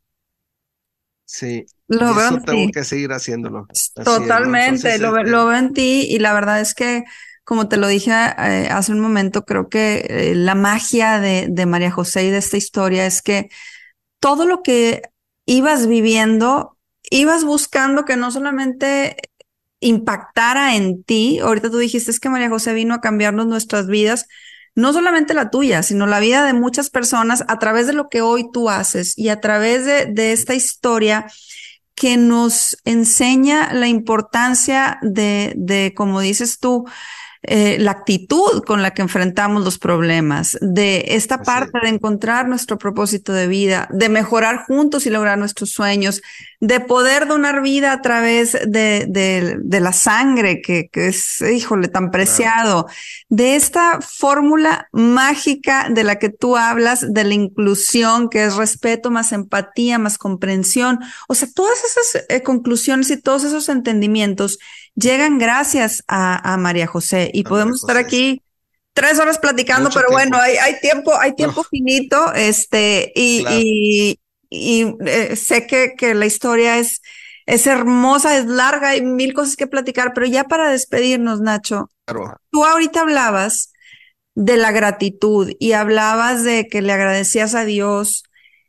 sí, Lo y veo eso en tengo ti. que seguir haciéndolo. Así es, ¿no? Totalmente, Entonces, lo, es, ve- es- lo veo en ti y la verdad es que, como te lo dije eh, hace un momento, creo que eh, la magia de, de María José y de esta historia es que todo lo que ibas viviendo, ibas buscando que no solamente impactara en ti. Ahorita tú dijiste es que María José vino a cambiarnos nuestras vidas, no solamente la tuya, sino la vida de muchas personas a través de lo que hoy tú haces y a través de, de esta historia que nos enseña la importancia de, de, como dices tú, eh, la actitud con la que enfrentamos los problemas, de esta así parte es, de encontrar nuestro propósito de vida, de mejorar juntos y lograr nuestros sueños, de poder donar vida a través de, de, de la sangre, que, que es, híjole, tan claro, preciado, de esta fórmula mágica de la que tú hablas, de la inclusión, que es respeto más empatía, más comprensión. O sea, todas esas eh, conclusiones y todos esos entendimientos llegan gracias a, a María José y a María podemos estar José, sí. aquí tres horas platicando, Mucho pero bueno, tiempo. hay, hay tiempo, hay No, tiempo finito, este, claro, y, y, y eh, sé que, que la historia es es hermosa, es larga, hay mil cosas que platicar, pero ya para despedirnos, Nacho, Claro. tú ahorita hablabas de la gratitud y hablabas de que le agradecías a Dios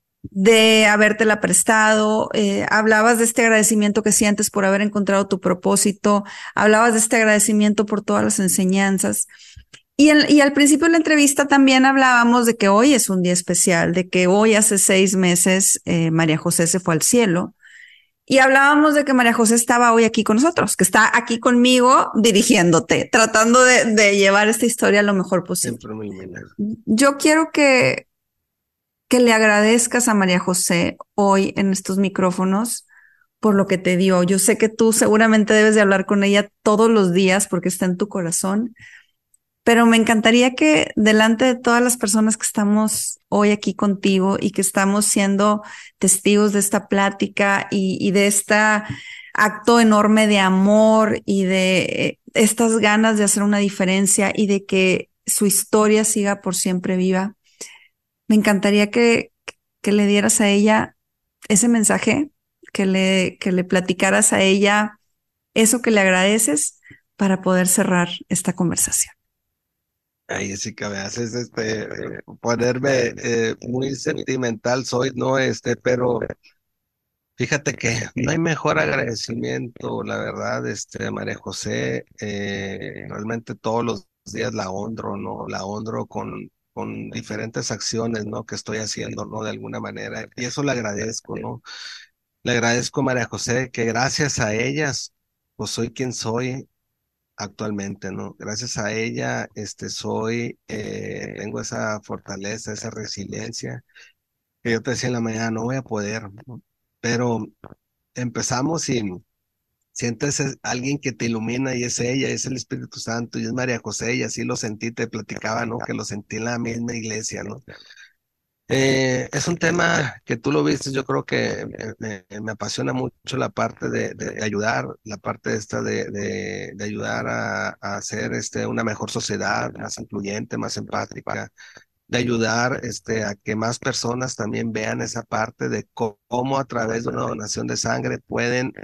de habértela prestado, eh, hablabas de este agradecimiento que sientes por haber encontrado tu propósito, hablabas de este agradecimiento por todas las enseñanzas. Y, el, y al principio de la entrevista también hablábamos de que hoy es un día especial, de que hoy hace seis meses eh, María José se fue al cielo. Y hablábamos de que María José estaba hoy aquí con nosotros, que está aquí conmigo dirigiéndote, tratando de, de llevar esta historia lo mejor posible. Siempre me ilumina. Yo quiero que, que le agradezcas a María José hoy en estos micrófonos por lo que te dio. Yo sé que tú seguramente debes de hablar con ella todos los días porque está en tu corazón, pero me encantaría que delante de todas las personas que estamos hoy aquí contigo y que estamos siendo testigos de esta plática y, y de este acto enorme de amor y de eh, estas ganas de hacer una diferencia y de que su historia siga por siempre viva, me encantaría que, que le dieras a ella ese mensaje, que le, que le platicaras a ella eso que le agradeces para poder cerrar esta conversación. Ay, Jessica, me haces este, eh, ponerme eh, muy sentimental, soy, ¿no? Este, pero fíjate que no hay mejor agradecimiento, la verdad, este, María José, eh, realmente todos los días la honro, ¿no? La honro con, con diferentes acciones, ¿no? Que estoy haciendo, ¿no? De alguna manera, y eso le agradezco, ¿no? Le agradezco a María José que gracias a ellas, pues soy quien soy actualmente, ¿no? Gracias a ella, este, soy, eh, tengo esa fortaleza, esa resiliencia, que yo te decía en la mañana, no voy a poder, ¿no? Pero empezamos y sientes es- alguien que te ilumina y es ella, es el Espíritu Santo y es María José y así lo sentí, te platicaba, ¿no? Que lo sentí en la misma iglesia, ¿no? Eh, es un tema que tú lo viste, yo creo que me, me- me apasiona mucho la parte de, de ayudar, la parte esta de, de, de ayudar a, a hacer este, una mejor sociedad, más incluyente, más empática, de ayudar este, a que más personas también vean esa parte de co- cómo a través de una donación de sangre pueden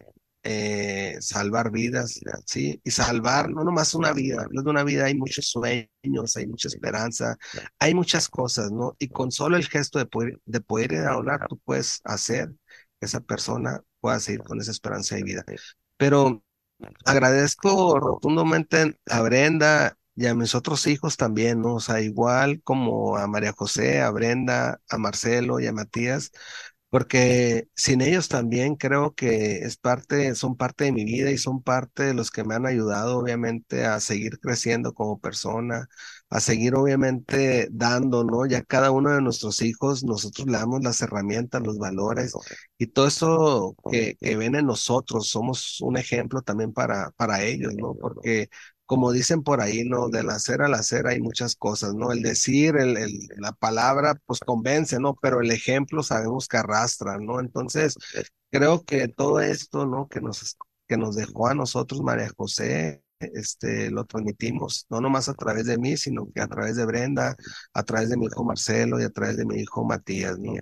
eh, salvar vidas, ¿sí? Y salvar no nomás una vida, hablas de una vida hay muchos sueños, hay mucha esperanza, hay muchas cosas, ¿no? Y con solo el gesto de poder, de poder ir a hablar, tú puedes hacer que esa persona pueda seguir con esa esperanza de vida. Pero agradezco rotundamente a Brenda y a mis otros hijos también, ¿no? O sea, igual como a María José, a Brenda, a Marcelo y a Matías, porque sin ellos también creo que es parte, son parte de mi vida y son parte de los que me han ayudado, obviamente, a seguir creciendo como persona, a seguir, obviamente, dando, ¿no? Ya cada uno de nuestros hijos, nosotros le damos las herramientas, los valores y todo eso que, que ven en nosotros, somos un ejemplo también para, para ellos, ¿no? Porque como dicen por ahí, ¿no? Del hacer al hacer hay muchas cosas, ¿no? El decir, el, el- la palabra, pues convence, ¿no? Pero el ejemplo sabemos que arrastra, ¿no? Entonces, creo que todo esto, ¿no? Que nos, que nos dejó a nosotros María José, este, lo transmitimos, no nomás a través de mí, sino que a través de Brenda, a través de mi hijo Marcelo y a través de mi hijo Matías, ¿no?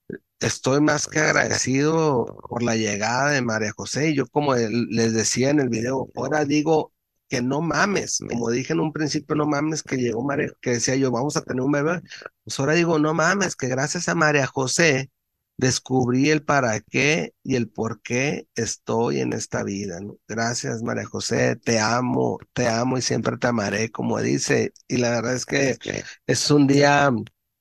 Estoy más que agradecido por la llegada de María José. Y yo, como el- les decía en el video, ahora digo que no mames, como dije en un principio, no mames que llegó María, que decía yo, vamos a tener un bebé. Pues ahora digo, no mames, que gracias a María José descubrí el para qué y el por qué estoy en esta vida, ¿no? Gracias, María José, te amo, te amo y siempre te amaré, como dice. Y la verdad es que es un día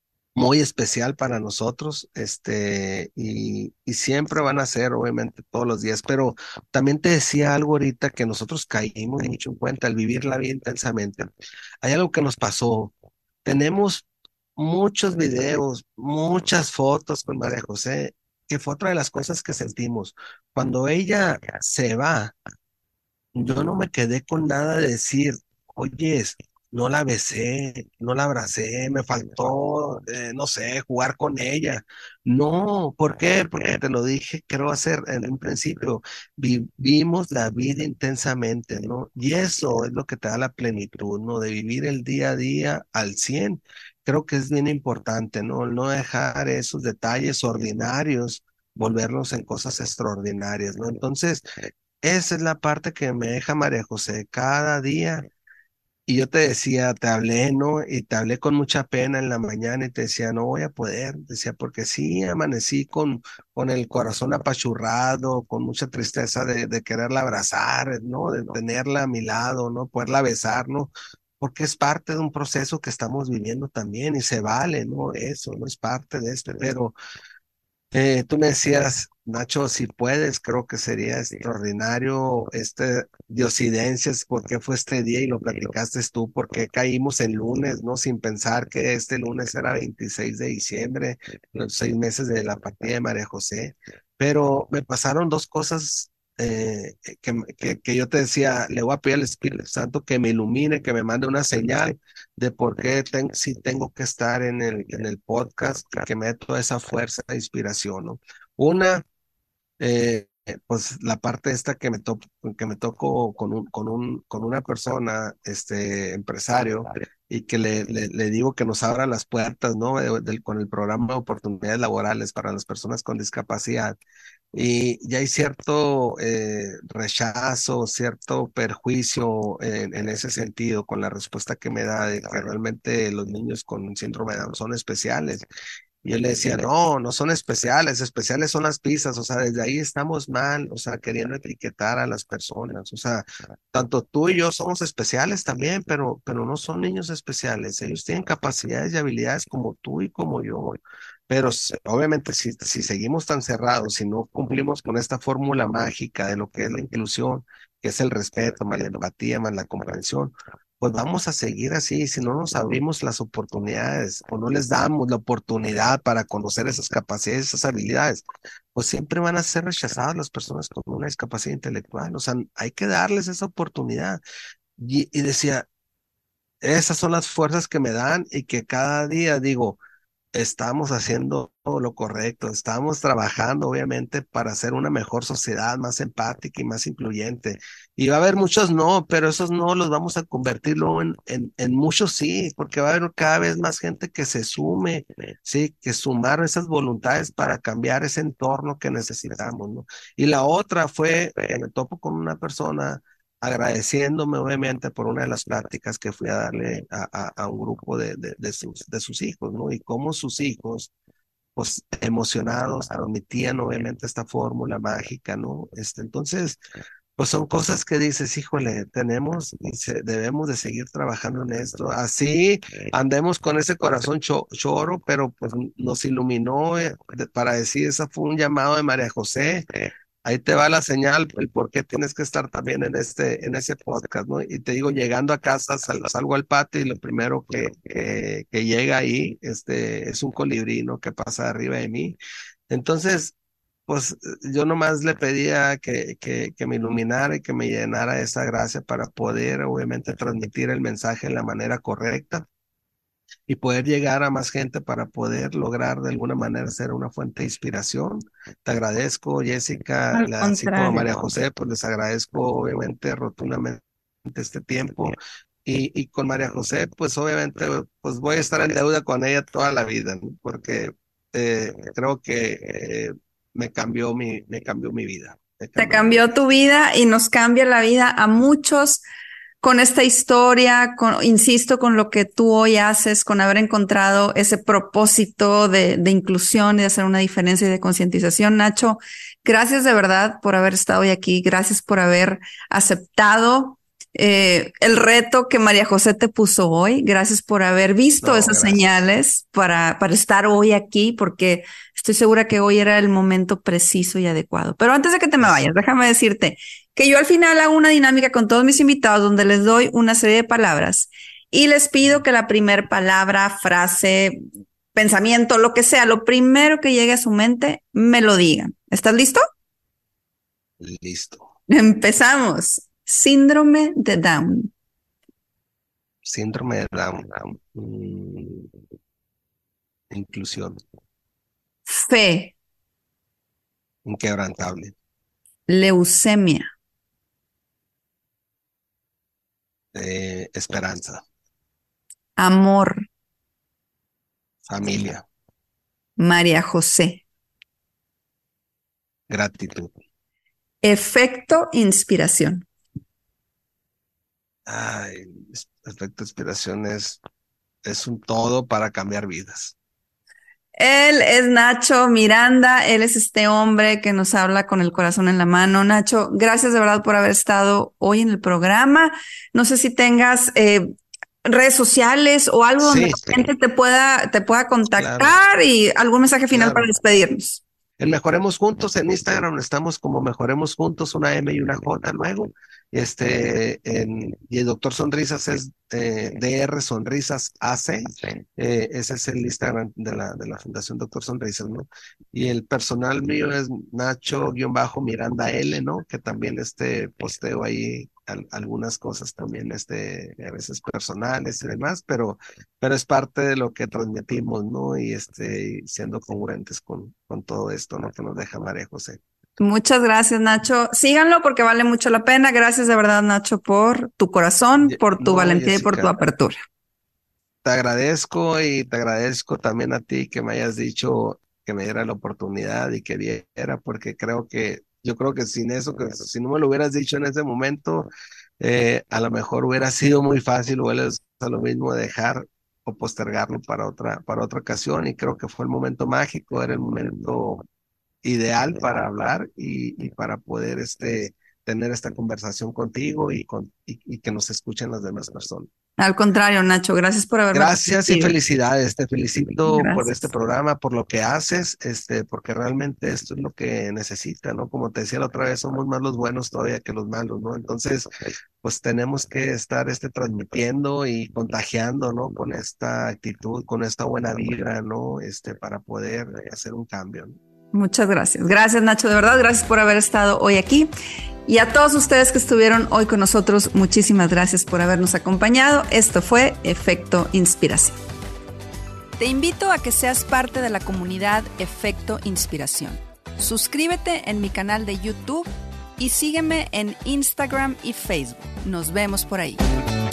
muy especial para nosotros, este, y, y siempre van a ser, obviamente, todos los días, pero también te decía algo ahorita que nosotros caímos mucho en cuenta al vivir la vida intensamente. Hay algo que nos pasó. Tenemos muchos videos, muchas fotos con María José, que fue otra de las cosas que sentimos. Cuando ella se va, yo no me quedé con nada de decir, oye, no la besé, no la abracé, me faltó, eh, no sé, jugar con ella. No, ¿por qué? Porque te lo dije, creo hacer en un principio, vivimos la vida intensamente, ¿no? Y eso es lo que te da la plenitud, ¿no? De vivir el día a día al cien. Creo que es bien importante, ¿no? No dejar esos detalles ordinarios volverlos en cosas extraordinarias, ¿no? Entonces, esa es la parte que me deja María José cada día. Y yo te decía, te hablé, ¿no? Y te hablé con mucha pena en la mañana y te decía, no voy a poder. Decía, porque sí, amanecí con, con el corazón apachurrado, con mucha tristeza de, de quererla abrazar, ¿no? De tenerla a mi lado, ¿no? Poderla besar, ¿no? Porque es parte de un proceso que estamos viviendo también y se vale, ¿no? Eso, no es parte de esto, pero eh, tú me decías, Nacho, si puedes, creo que sería extraordinario este diosidencias, por qué fue este día y lo platicaste tú, por qué caímos el lunes, ¿no? Sin pensar que este lunes era veintiséis de diciembre, los seis meses de la partida de María José. Pero me pasaron dos cosas eh, que, que, que yo te decía, le voy a pedir al Espíritu Santo que me ilumine, que me mande una señal de por qué ten- sí tengo que estar en el, en el podcast, que me dé toda esa fuerza e inspiración, ¿no? Una, eh, pues la parte esta que me, to que me tocó con, un, con, un, con una persona, este empresario, y que le, le, le digo que nos abra las puertas, ¿no? De- del- con el programa de oportunidades laborales para las personas con discapacidad. Y ya hay cierto eh, rechazo, cierto perjuicio en, en ese sentido con la respuesta que me da de que realmente los niños con síndrome de Down son especiales. Y yo le decía, no, no son especiales, especiales son las pizzas, o sea, desde ahí estamos mal, o sea, queriendo etiquetar a las personas, o sea, tanto tú y yo somos especiales también, pero, pero no son niños especiales, ellos tienen capacidades y habilidades como tú y como yo, pero s- obviamente si, si seguimos tan cerrados, si no cumplimos con esta fórmula mágica de lo que es la inclusión, que es el respeto, más la empatía, más la comprensión, pues vamos a seguir así, si no nos abrimos las oportunidades o no les damos la oportunidad para conocer esas capacidades, esas habilidades, pues siempre van a ser rechazadas las personas con una discapacidad intelectual. O sea, hay que darles esa oportunidad. Y, y decía, esas son las fuerzas que me dan y que cada día digo, estamos haciendo todo lo correcto, estamos trabajando obviamente para hacer una mejor sociedad, más empática y más incluyente. Y va a haber muchos no, pero esos no los vamos a convertir luego en, en, en muchos sí, porque va a haber cada vez más gente que se sume, sí, que sumar esas voluntades para cambiar ese entorno que necesitamos, ¿no? Y la otra fue, que me topo con una persona agradeciéndome obviamente por una de las pláticas que fui a darle a, a, a un grupo de, de, de, sus, de sus hijos, ¿no? Y cómo sus hijos, pues emocionados, transmitían obviamente esta fórmula mágica, ¿no? Este, entonces, pues son cosas que dices, híjole, tenemos y se- debemos de seguir trabajando en esto. Así andemos con ese corazón cho- choro, pero pues nos iluminó eh, de- para decir, esa fue un llamado de María José. Ahí te va la señal, el por qué tienes que estar también en este, en ese podcast, ¿no? Y te digo, llegando a casa, sal- salgo al patio y lo primero que, que, que llega ahí, este, es un colibrí, ¿no? Que pasa arriba de mí. Entonces, pues yo nomás le pedía que, que, que me iluminara y que me llenara de esa gracia para poder, obviamente, transmitir el mensaje de la manera correcta y poder llegar a más gente para poder lograr de alguna manera ser una fuente de inspiración. Te agradezco, Jessica, Al la- así como a contrario. María José, pues les agradezco obviamente rotundamente este tiempo. Y, y con María José, pues obviamente, pues voy a estar en deuda con ella toda la vida, ¿no? Porque eh, creo que eh, me cambió mi, me cambió mi vida, me Te cambió mi cambió vida. tu vida y nos cambia la vida a muchos con esta historia, con, insisto, con lo que tú hoy haces, con haber encontrado ese propósito de, de inclusión y de hacer una diferencia y de concientización. Nacho, gracias de verdad por haber estado hoy aquí, gracias por haber aceptado eh, el reto que María José te puso hoy, gracias por haber visto No, esas gracias. señales para, para estar hoy aquí, porque estoy segura que hoy era el momento preciso y adecuado. Pero antes de que te me Es, vayas, déjame decirte que yo al final hago una dinámica con todos mis invitados donde les doy una serie de palabras y les pido que la primer palabra, frase, pensamiento, lo que sea, lo primero que llegue a su mente, me lo digan. ¿Estás listo? listo. Empezamos. Síndrome de Down. Síndrome de Down. Mm, inclusión. Fe, Inquebrantable. leucemia, Eh, esperanza. amor, Familia. María José, gratitud. Efecto inspiración. Ay, efecto inspiración es, es un todo para cambiar vidas. Él es Nacho Miranda, él es este hombre que nos habla con el corazón en la mano. Nacho, gracias de verdad por haber estado hoy en el programa. No sé si tengas eh, redes sociales o algo donde Sí, la gente te pueda, te pueda contactar claro, y algún mensaje final para claro. despedirnos. En Mejoremos Juntos en Instagram estamos como Mejoremos Juntos, una M y una J luego. Este, en, y el Doctor Sonrisas es eh, D R Sonrisas A C. Eh, ese es el Instagram de la, de la Fundación Doctor Sonrisas, ¿no? Y el personal mío es Nacho-Miranda L, ¿no? Que también este posteo ahí al, algunas cosas también, este, a veces personales y demás, pero pero es parte de lo que transmitimos, ¿no? Y este, siendo congruentes con, con todo esto, ¿no? Que nos deja María José. Muchas gracias, Nacho. Síganlo porque vale mucho la pena. Gracias de verdad, Nacho, por tu corazón, Ye- por tu No, valentía y por tu Jessica, apertura. te agradezco y te agradezco también a ti que me hayas dicho que me diera la oportunidad y que diera, porque creo que, yo creo que sin eso, que si no me lo hubieras dicho en ese momento, eh, a lo mejor hubiera sido muy fácil, hubiera sido lo mismo dejar o postergarlo para otra, para otra ocasión, y creo que fue el momento mágico, era el momento ideal para hablar y, y para poder este, tener esta conversación contigo y, con, y, y que nos escuchen las demás personas. Al contrario, Nacho, gracias por haberme Gracias y permitido. felicidades. Te felicito por este Gracias. programa, por lo que haces, este, porque realmente esto es lo que necesita, ¿no? Como te decía la otra vez, somos más los buenos todavía que los malos, ¿no? Entonces, pues tenemos que estar este, transmitiendo y contagiando, ¿no? Con esta actitud, con esta buena vibra, ¿no? Este, para poder hacer un cambio, ¿no? Muchas gracias. Gracias, Nacho, de verdad. Gracias por haber estado hoy aquí. Y a todos ustedes que estuvieron hoy con nosotros, muchísimas gracias por habernos acompañado. Esto fue Efecto Inspiración. Te invito a que seas parte de la comunidad Efecto Inspiración. Suscríbete en mi canal de YouTube y sígueme en Instagram y Facebook. Nos vemos por ahí.